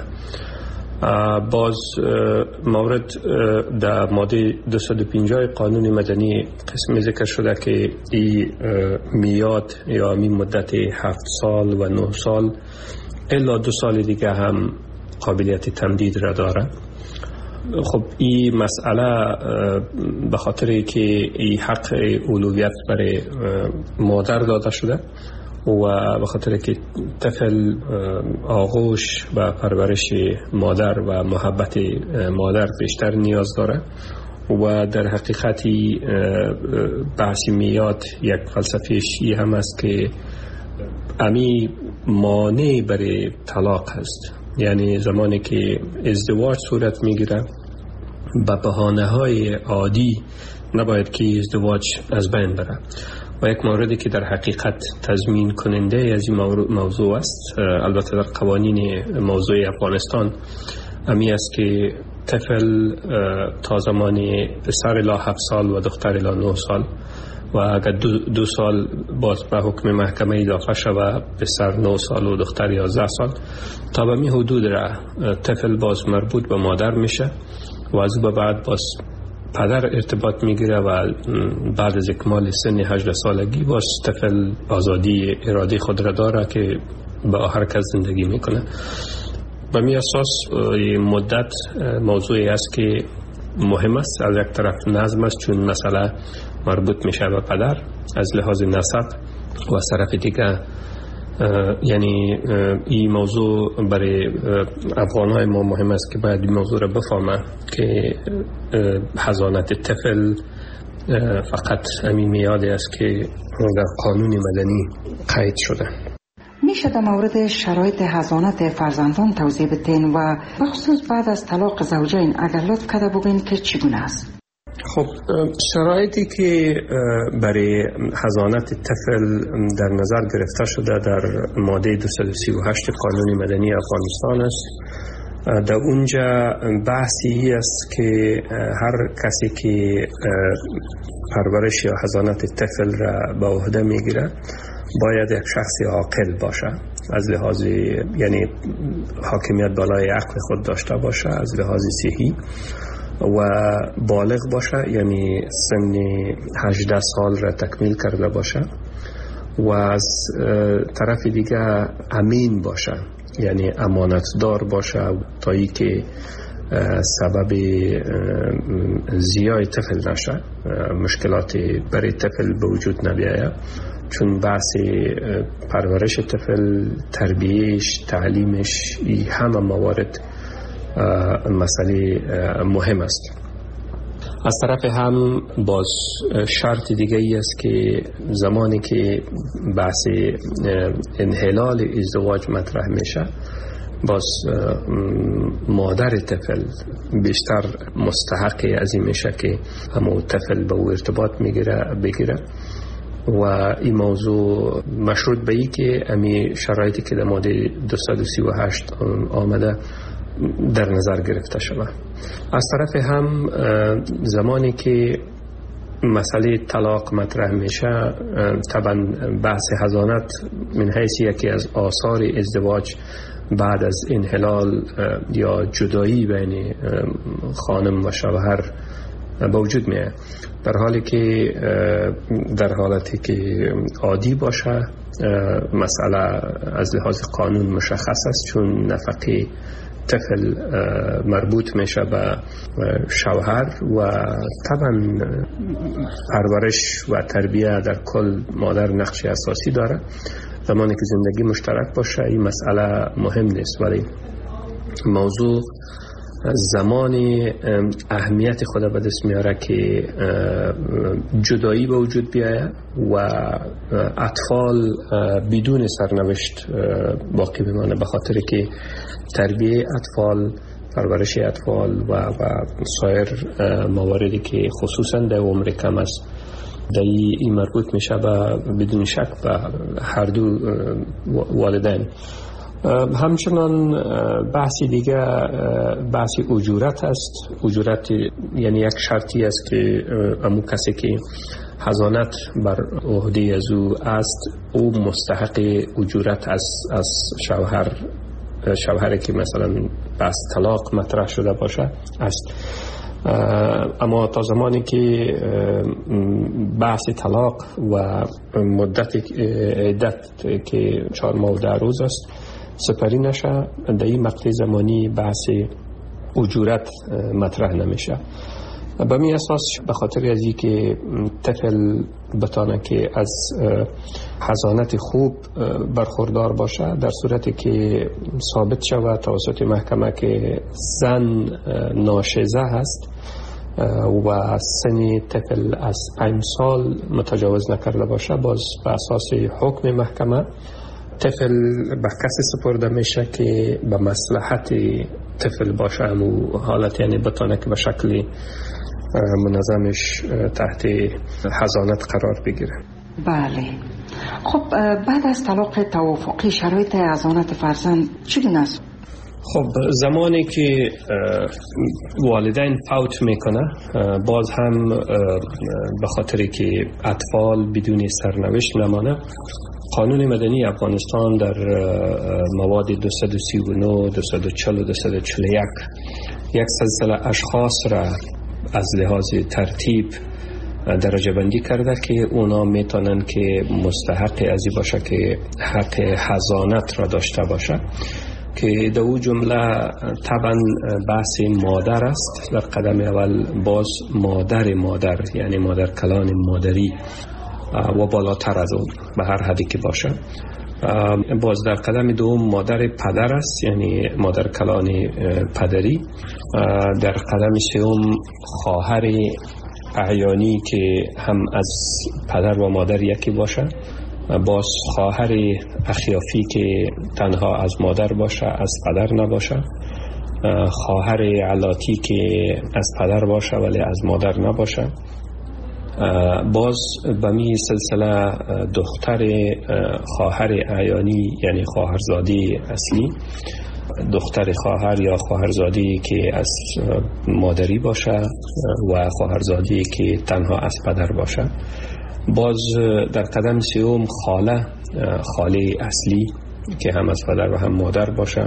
باز مورد در ماده دویست و پنجاه قانون مدنی قسمی ذکر شده که این میاد یا می مدت هفت سال و نه سال الا دو سال دیگه هم قابلیت تمدید را داره. خب این مسئله به خاطر که این حق اولویت برای مادر داده شده و به خاطر که طفل آغوش و پرورش مادر و محبت مادر بیشتر نیاز داره و در حقیقتی بحث میاد یک فلسفه‌اش این هم است که امی مانع برای طلاق هست. یعنی زمانی که ازدواج صورت میگیره به بهانه های عادی نباید که ازدواج از بین بره و یک موردی که در حقیقت تضمین کننده از این موضوع است، البته در قوانین موضوع افغانستان امی است که طفل تا زمان پسر الی هفت سال و دختر الی نه سال و اگر دو, دو سال باز به حکم محکمه اضافه شود پسر نه سال و دختر یازده سال تا به می حدود را طفل باز مربوط به مادر میشه و از به بعد باز پدر ارتباط میگیره و بعد از اکمال سن هجده سالگی باز طفل آزادی اراده خود را داره که به هر کس زندگی میکنه. به می اساس مدت موضوعی است که مهم است. از یک طرف نظم است چون مسئله مربوط میشه به پدر از لحاظ نسب و از طرف دیگه یعنی این موضوع برای افغانهای ما مهم است که باید این موضوع را بفهمه که حضانت طفل فقط همین میادی است که در قانون مدنی قید شده. میشه در مورد شرایط حضانت فرزندان توضیح بدین و بخصوص بعد از طلاق زوجین اگر لطف کرده بگین که چگونه است؟ خب شرایطی که برای حضانت طفل در نظر گرفته شده در ماده دویست و سی و هشت قانون مدنی افغانستان است. در اونجا بحثی است که هر کسی که پرورش یا حضانت طفل را به عهده میگیره باید یک شخص عاقل باشه، از لحاظ یعنی حاکمیت بالای عقل خود داشته باشه، از لحاظ صحی و بالغ باشه، یعنی سن هجده سال را تکمیل کرده باشه و از طرف دیگه امین باشه، یعنی امانتدار باشه تا ای که سبب زیای طفل نشه، مشکلات برای طفل به وجود نبیاید، چون بحث پرورش طفل، تربیهش، تعلیمش، این همه موارد مسئله مهم است. از طرف هم باز شرط دیگه ای است که زمانی که بحث انحلال ازدواج مطرح میشه باز مادر طفل بیشتر مستحق از این میشه که همون طفل به او ارتباط میگیره بگیره و این موضوع مشروط به ای که امی شرایطی که در ماده دویست و سی و هشت آمده در نظر گرفته شود. از طرف هم زمانی که مسئله طلاق مطرح میشه طبعا بحث حضانت من حیث یکی از آثار ازدواج بعد از انحلال یا جدایی بین خانم و شوهر به وجود میاد، در حالی که در حالتی که عادی باشه مسئله از لحاظ قانون مشخص است، چون نفقه طفل مربوط میشه به شوهر و طبعا پرورش و تربیه در کل مادر نقش اساسی داره. زمانی که زندگی مشترک باشه این مسئله مهم نیست، ولی موضوع زمانی اهمیت خدا به دست میاره که جدایی به وجود بیاید و اطفال بدون سرنوشت باقی بمانه، به خاطر که تربیه اطفال، پرورش اطفال و, و سایر مواردی که خصوصا در عمر کم است در این مربوط میشه به بدون شک به هر دو والدین. همچنان بحثی دیگه بحث اجورت است. اجورت یعنی یک شرطی است که امو کسی که حضانت بر عهده از او است او مستحق اجورت از از شوهر شوهری که مثلا بس طلاق مطرح شده باشه است. اما تا زمانی که بحث طلاق و مدت عدت که چهار ماه و ده روز است سپری نشه، در این مقطع زمانی بحث اجورت مطرح نمیشه. به می اساس به خاطر از این که طفل بتانه که از حضانت خوب برخوردار باشه، در صورتی که ثابت شود توسط محکمه که زن ناشزه هست و سن طفل از پنج سال متجاوز نکرده باشه، باز به اساس حکم محکمه طفل به کسی سپرده میشه که به مصلحت طفل باشه، همون حالت یعنی بتانه که به شکل منظمش تحت حضانت قرار بگیره. بله. خب بعد از طلاق توافقی شرایط حضانت فرزند چگونه است؟ خب زمانی که والدین فوت میکنه، باز هم به خاطر که اطفال بدون سرنوشت نمانه، قانون مدنی افغانستان در مواد دویست و سی و نه، دویست و چهل و دویست و چهل و یک یک سلسله اشخاص را از لحاظ ترتیب درجه بندی کرده که اونا میتونن که مستحق ازی باشه که حق حضانت را داشته باشه، که در او جمله طبعا بحث مادر است. در قدم اول باز مادر مادر یعنی مادر کلان مادری و بالاتر از اون به هر حدی که باشه. باز در قدم دوم مادر پدر است یعنی مادر کلان پدری. در قدم سوم خواهر اعیانی که هم از پدر و مادر یکی باشه. باز خواهر اخیافی که تنها از مادر باشه از پدر نباشه. خواهر علاتی که از پدر باشه ولی از مادر نباشه. باز به می سلسله دختر خواهر اعیانی یعنی خواهرزاده اصلی، دختر خواهر یا خواهرزاده که از مادری باشه و خواهرزاده که تنها از پدر باشه. باز در قدم سوم خاله، خاله اصلی که هم از پدر و هم مادر باشه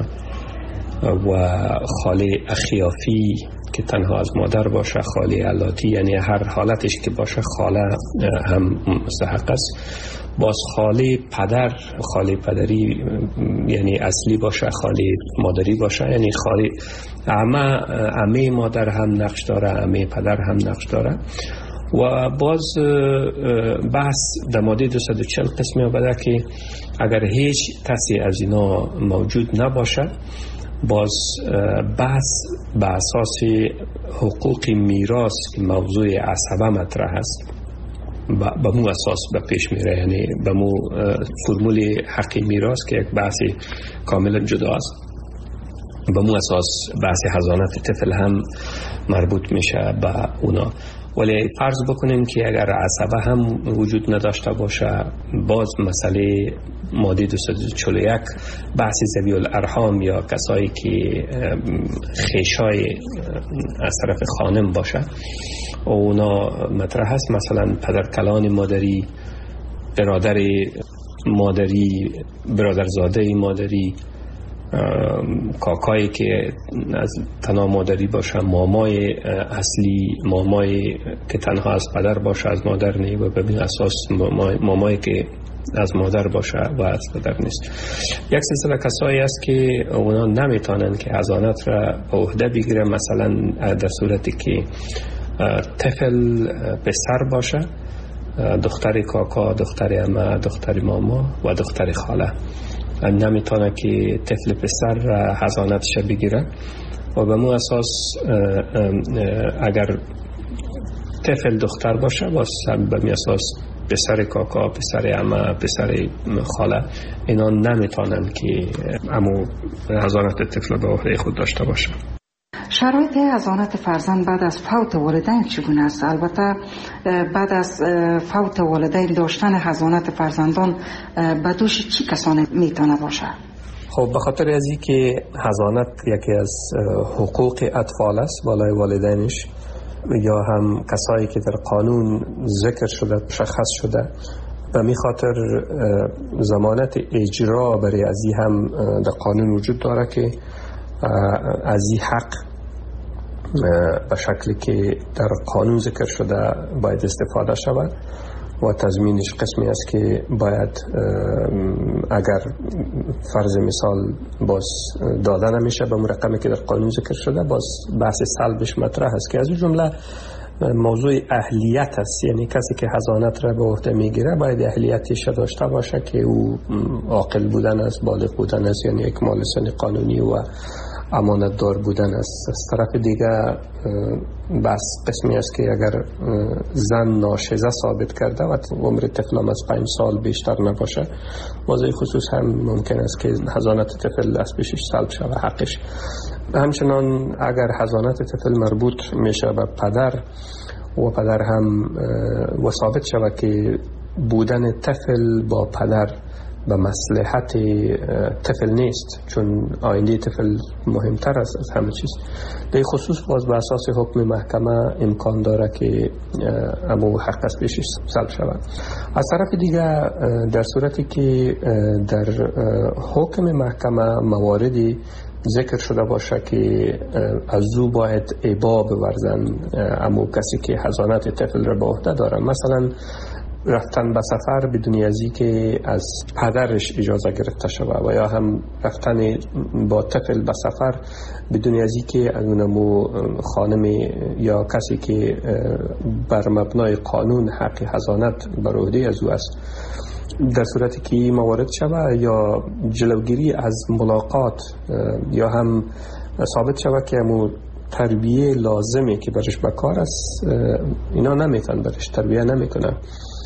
و خاله اخیافی که تنها از مادر باشه، خاله علاتی یعنی هر حالتش که باشه خاله هم مستحق است. باز خاله پدر، خاله پدری یعنی اصلی باشه، خاله مادری باشه یعنی خاله عمه، عمه مادر هم نقش داره، عمه پدر هم نقش داره. و باز بحث در ماده دویست و چهل قسمی آمده که اگر هیچ کسی از اینا موجود نباشه، باز بحث به اساس حقوق میراث که موضوع عصبه مطرح است به مو اساس به پیش میره، یعنی به مو فرمول حق میراث که یک بحث کاملا جدا است، به مو اساس بحث حضانت طفل هم مربوط میشه به اونا. ولی فرض بکنیم که اگر عصبه هم وجود نداشته باشه، باز مسئله ماده دویست و چهل و یک بحث ذوی الارحام یا کسایی که خیشای از طرف خانم باشه اونا مطرح هست، مثلا پدرکلان مادری، برادر مادری، برادرزاده مادری، کاکایی که از تنها مادری باشه، مامای اصلی، مامای که تنها از پدر باشه از مادر نه و به اساس مامای, مامای که از مادر باشه و از پدر نیست. یک سلسله کسایی است که اونا نمیتونن که حضانت را به عهده بگیره، مثلا در صورتی که طفل پسر باشه، دختر کاکا، دختر عمه، دختر ماما و دختر خاله نمیتونه که طفل پسر حضانتش بگیره و به مو اساس اگر طفل دختر باشه باز به می اساس پسر کاکا، پسر عمه، پسر خاله اینا نمیتونن که امو حضانت طفل به عهده خود داشته باشه. شرایط حضانت فرزند بعد از فوت والدین چگونه است؟ البته بعد از فوت والدین داشتن حضانت فرزندان به دوش چی کسانی میتونه باشه؟ خب به خاطر از این که حضانت یکی از حقوق اطفال است بالای والدینش، یا هم کسایی که در قانون ذکر شده مشخص شده، به می خاطر ضمانت اجرا برای از این هم در قانون وجود داره که از این حق به شکلی که در قانون ذکر شده باید استفاده شود و تضمینش قسمی است که باید اگر فرض مثال باز داده نمیشه به رقمی که در قانون ذکر شده، باز بحث سلبش مطرح است که از اون جمله موضوع اهلیت است. یعنی کسی که حضانت را به عهده میگیره باید اهلیتش داشته باشه که او عاقل بودن است، بالغ بودن است، یعنی اکمال سن قانونی و امانت دار بودن است. از طرف دیگه بس قسمی است که اگر زن ناشزه ثابت کرده و عمر طفل از پنج سال بیشتر نباشه، موضوع خصوص هم ممکن است که حضانت طفل از پیشش سلب شود حقش. همچنان اگر حضانت طفل مربوط میشه به پدر و پدر هم و ثابت شود که بودن طفل با پدر به مصلحت طفل نیست، چون آینده طفل مهمتر است از همه چیز، در خصوص باز به اساس حکم محکمه امکان داره که امو حق از پیشش سلب شود. از طرف دیگه در صورتی که در حکم محکمه مواردی ذکر شده باشه که از او باید ابا بورزن امو کسی که حضانت طفل را به عهده داره، مثلا رفتن به سفر بدون ازی که از پدرش اجازه گرفته شود، و یا هم رفتن با طفل به سفر بدون ازی که از اونمو خانم یا کسی که بر مبنای قانون حق حضانت بر عهده از او است، در صورتی که موارد شود یا جلوگیری از ملاقات یا هم ثابت شود که امو تربیه لازمه که برش بکار است، اینا نمیتون برش تربیه نمیکنه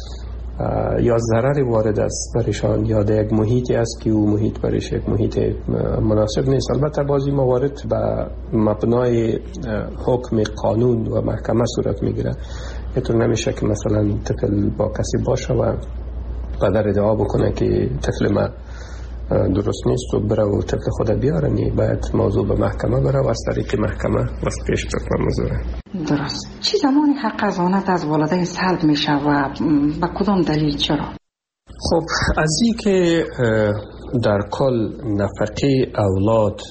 یا ضرر وارد است برشان، یا در یک محیطی است که او محیط برش یک محیط مناسب نیست. البته بعضی موارد به مبنای حکم قانون و محکمه صورت میگیره. اینطور نمیشه که مثلا طفل با کسی باشه و پدر ادعا بکنه که طفل ما درست نیست و بره و طفل خود بیاره، نی باید موضوع به محکمه بره و از طریق محکمه واسه پیش بره موضوع. درست. چی زمانی حق حضانت از والدین سلب میشه و با کدام دلیل چرا؟ خب از این که در کل نفقه اولاد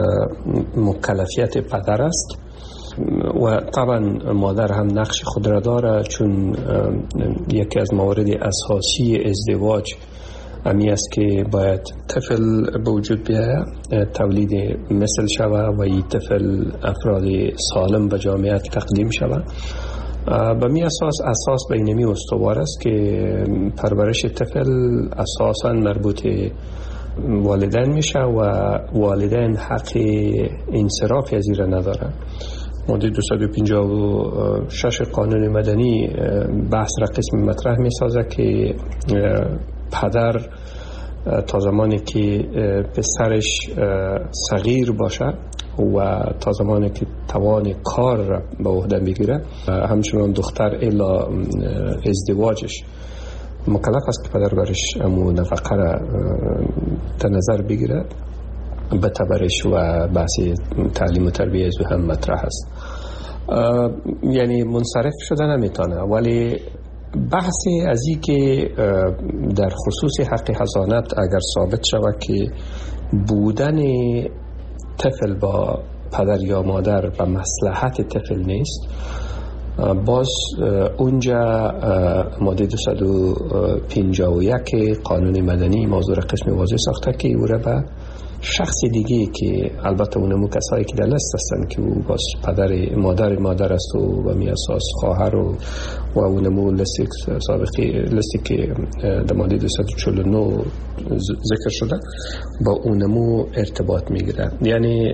مکلفیت پدر است و طبعا مادر هم نقش خود را داره، چون یکی از موارد اساسی ازدواج امی است که باید طفل به وجود بیاید، تولید مثل شود و این طفل افراد سالم به جامعه تقدیم شود. به می اساس اساس بینمی استوار است که پرورش طفل اساسا مربوط والدین میشه و والدین حق انصراف از این ندارن. ماده دویست و پنجاه و شش قانون مدنی بحث را قسم مطرح می سازه که پدر تا زمانی که پسرش صغیر باشه و تا زمانی که توان کار را به عهده بگیره، همچنان دختر الا ازدواجش مکلف است که پدر برش امو نفقه را در نظر بگیره، به تبرش و بحث تعلیم و تربیه از هم مطرح است. یعنی منصرف شده نمیتونه، ولی بحثی از این که در خصوص حق حضانت اگر ثابت شود که بودن طفل با پدر یا مادر به مصلحت طفل نیست، باز اونجا ماده دویست و پنجاه و یک قانون مدنی موضوع قسم واضح ساخته که او را به شخص دیگه که البته اونمو کسایی که در لست هستن که او باز پدر مادر مادر است و به می اساس خواهر و و اونمو لستی سابقی لستی که در ماده دویست و چهل و نه ذکر شده با اونمو ارتباط میگیره. یعنی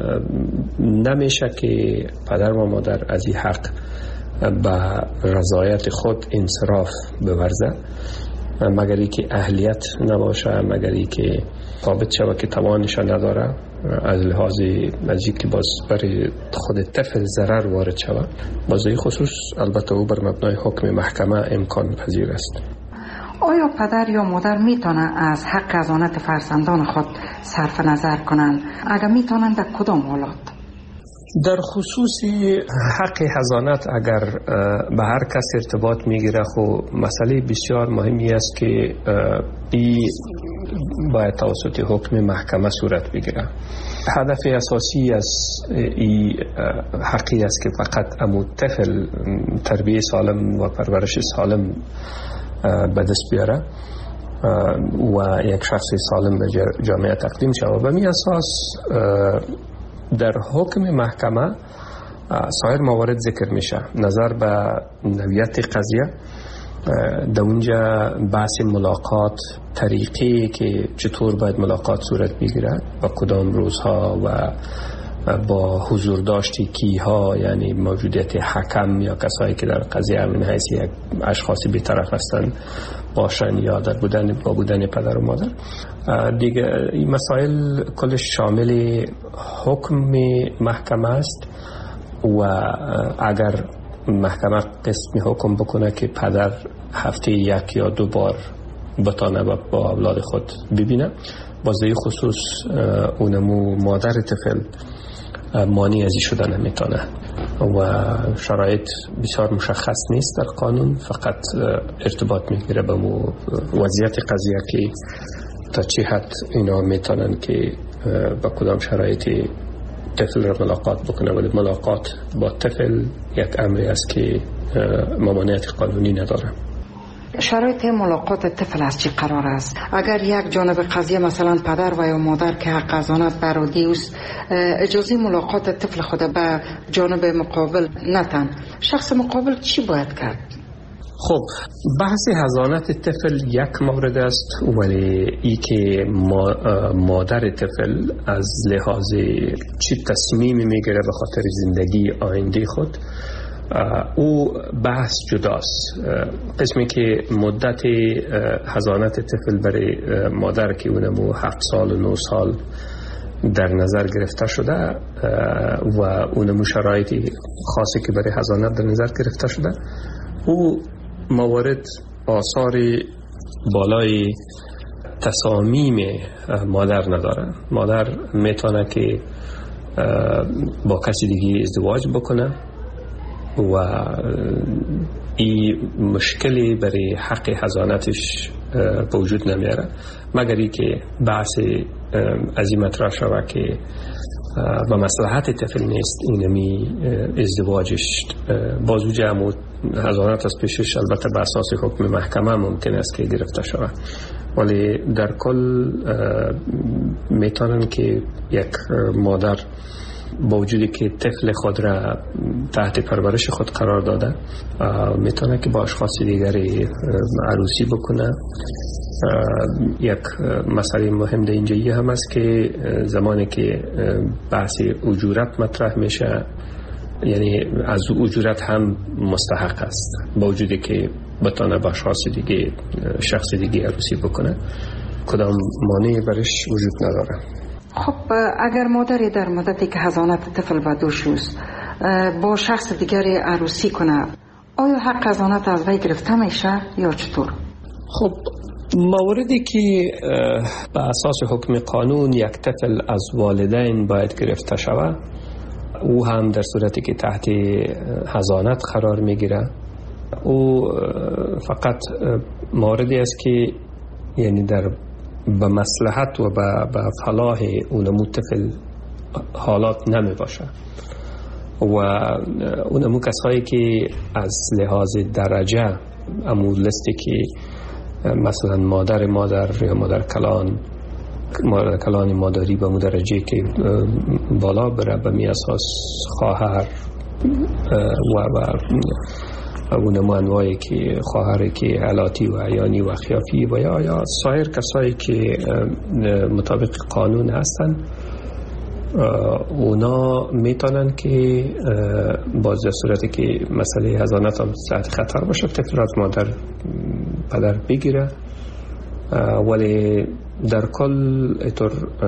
نمیشه که پدر و مادر از این حق به رضایت خود انصراف بورزه مگر ای که اهلیت نباشه، مگر ای که ثابت شود که توانش نداره، از لحاظ از که باز برای خود طفل ضرر وارد شود. باز این خصوص البته او بر مبنای حکم محکمه امکان پذیر است. آیا پدر یا مادر میتونن از حق حضانت فرزندان خود صرف نظر کنند؟ اگر میتونن در کدام حالات؟ در خصوص حق حضانت اگر به هر کس ارتباط میگیره خو مسئله بسیار مهمی است که این باید توسط حکم محکمه صورت بگیره. هدف اساسی از این حقی است که فقط امو طفل تربیه سالم و پرورش سالم به دست بیاره و یک شخص سالم به جامعه تقدیم شود. به می اساس در حکم محکمه سایر موارد ذکر میشه. نظر به نوعیت قضیه، در اونجا بحث ملاقات، طریقی که چطور باید ملاقات صورت بگیرد و کدام روزها و با حضور داشتی کیها، یعنی موجودیت حکم یا کسایی که در قضیه من حیث یک اشخاصی بی‌طرف هستند باشن یا در بودن با بودن پدر و مادر. دیگه این مسائل کلش شامل حکم محکمه است و اگر محکمه قسم حکم بکنه که پدر هفته یک یا دو بار بتانه با اولاد خود ببینه، بازه خصوص اونمو مادر طفل مانع ازی شدن نمیتونه و شرایط بسیار مشخص نیست در قانون، فقط ارتباط میگیره به وضعیت قضیه که تا چی حد اینا میتونن که با کدام شرایطی طفل را ملاقات بکنه. ولی ملاقات با طفل یک امری است که ممانعت قانونی نداره. شرایط ملاقات طفل از چی قرار است؟ اگر یک جانب قضیه مثلا پدر و یا مادر که حق حضانت برادی است اجازه ملاقات طفل خود به جانب مقابل نتن، شخص مقابل چی باید کرد؟ خب بحث حضانت طفل یک مورد است، ولی ای که مادر طفل از لحاظ چی تصمیمی میگیره به خاطر زندگی آینده خود، او بحث جداست. قسمی که مدت حضانت طفل برای مادر که اونمو هفت سال و نه سال در نظر گرفته شده و اونمو شرایطی خاصی که برای حضانت در نظر گرفته شده، او موارد آثار بالای تصامیم مادر نداره. مادر میتونه که با کسی دیگه ازدواج بکنه و این مشکلی برای حق حضانتش به وجود نمیاره، مگر ای که بحث از این مطرح شود که و مصلحت طفل نیست اینمی ازدواجش بازو جمع حضانت از پیشش البته به اساس حکم محکمه ممکن است که گرفته شود. ولی در کل میتونن که یک مادر با وجودی که طفل خود را تحت پرورش خود قرار داده میتونه که با اشخاص دیگری عروسی بکنه. یک مسئله مهم در اینجایی هم است که زمانی که بحث اجورت مطرح میشه، یعنی از اجورت هم مستحق است با وجودی که بتانه با اشخاص دیگه شخص دیگه عروسی بکنه، کدام مانعی برش وجود نداره. خب اگر مادری در مدتی که حضانت طفل به دوش است با شخص دیگری عروسی کنه، آیا حق حضانت از وی گرفته میشه یا چطور؟ خب موردی که به اساس حکم قانون یک طفل از والدین باید گرفته شود، او هم در صورتی که تحت حضانت قرار میگیره، او فقط موردی است که یعنی در به مصلحت و به فلاح اونمو طفل حالات نمی باشه و اونمو کسایی که از لحاظ درجه امو لستی که مثلا مادر مادر یا مادر کلان مادر کلان مادری به درجه که بالا بره به می اساس خواهر و و اون انواعی که خواهر که علاتی و عیانی و خیافی و یا یا سایر کسایی که مطابق قانون هستن، اونا میتونن که باز در صورتی که مسئله حضانت هم تحت خطر باشه طفل از مادر پدر بگیره، ولی در کل اینطور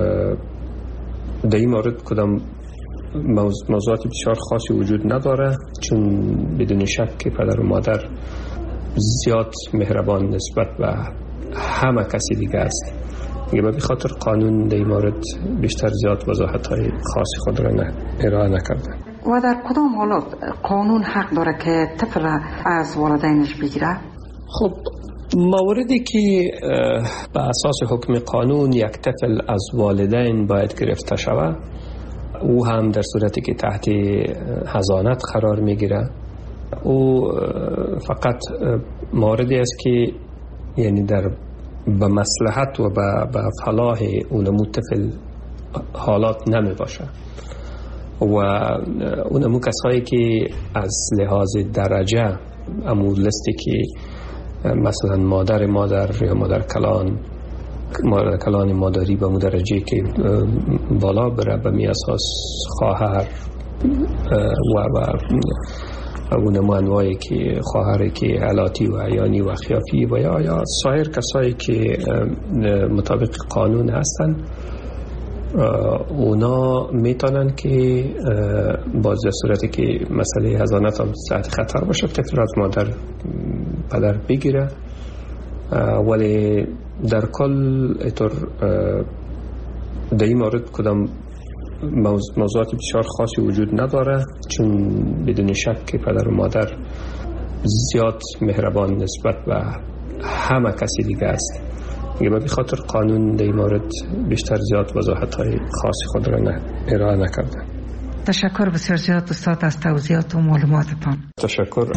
در این مورد کدام موضوعات بسیار خاصی وجود نداره، چون بدون شک که پدر و مادر زیاد مهربان نسبت به همه کسی دیگه است. دیگه به خاطر قانون در این مورد بیشتر زیاد وضاحت های خاصی خود را ارائه نکرده. و در کدام حالات قانون حق داره که طفل از والدینش بگیره؟ خب موردی که به اساس حکم قانون یک طفل از والدین باید گرفته شود، او هم در صورتی که تحت حضانت قرار میگیره، او فقط موردی است که یعنی در به مصلحت و به فلاح اونمو طفل حالات نمی باشه و اونمو کسایی که از لحاظ درجه امو لستی که مثلا مادر مادر یا مادر کلان مادر کلان مادری به درجه که بالا بره به می اساس خواهر و و اون انواعی که خواهر که علاتی و عیانی و خیافی و یا یا سایر کسایی که مطابق قانون هستن، اونا میتونن که باز در صورتی که مسئله حضانت هم تحت خطر باشه طفل از مادر پدر بگیره، ولی در کل اینطور در این مورد کدام موضوعات بسیار خاصی وجود نداره، چون بدون شک که پدر و مادر زیاد مهربان نسبت به همه کسی دیگه است. دیگه به خاطر قانون در این مورد بیشتر زیاد وضاحت های خاصی خود را ارائه نکرده. تشکر بسیار زیاد استاد از توضیحات و معلوماتتان. تشکر.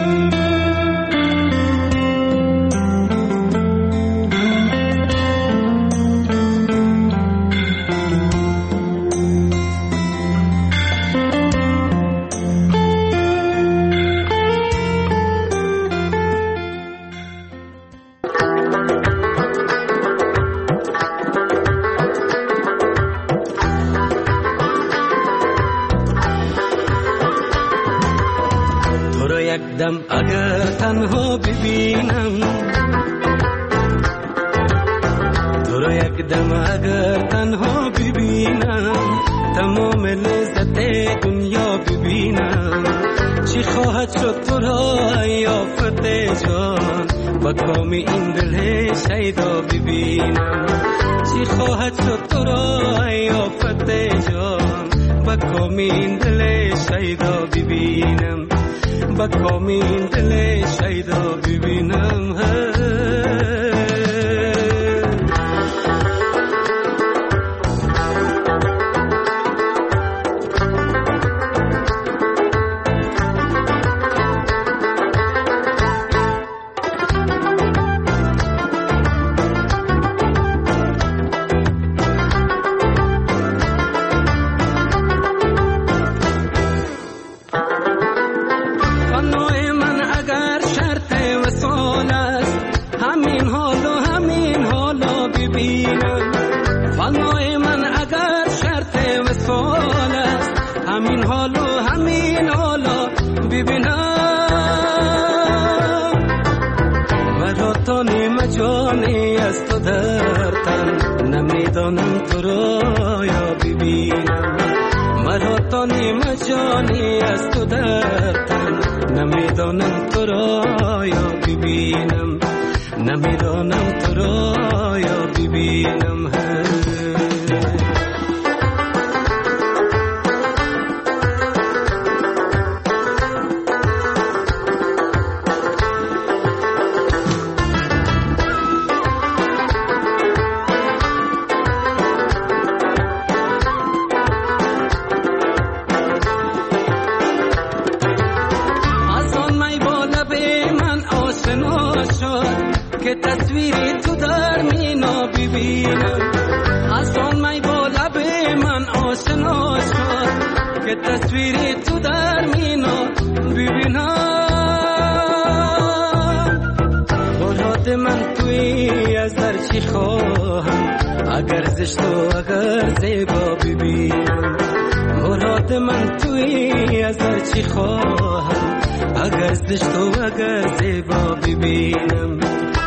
اگر تنها ببینم تو رو یک دم، اگر تنها ببینم تمام لذت دنیا ببینم، چی خواهد شد تو را یافت جان با کام این دل شیدا ببینم، چی خواهد شد تو را یافت جان با کام این دل شیدا ببینم، با کامین دل شیدا ببینم. جانی از تو در تن نمیدانم تو را یا ببینم، مرا تا نیم جانی از تو در تن نمیدانم تو را یا ببینم، نمیدانم تو را یا ببینم. من آشنا شد که تصویری تو در مینا ببینم. مراد من توی از هر چی خواهم، اگر زشت و اگر زیبا ببینم. مراد من توی از هر چی خواهم، اگر زشت و اگر زیبا ببینم.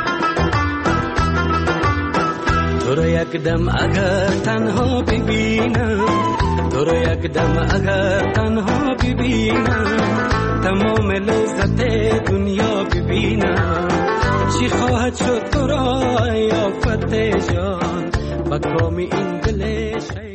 تو رو یک دم اگر تنها ببینم، تو رو یک دم اگر تنها ببینم، تمام لذت دنیا ببینم. چی خواهد شد تو را یا فتح جان، با کام این دل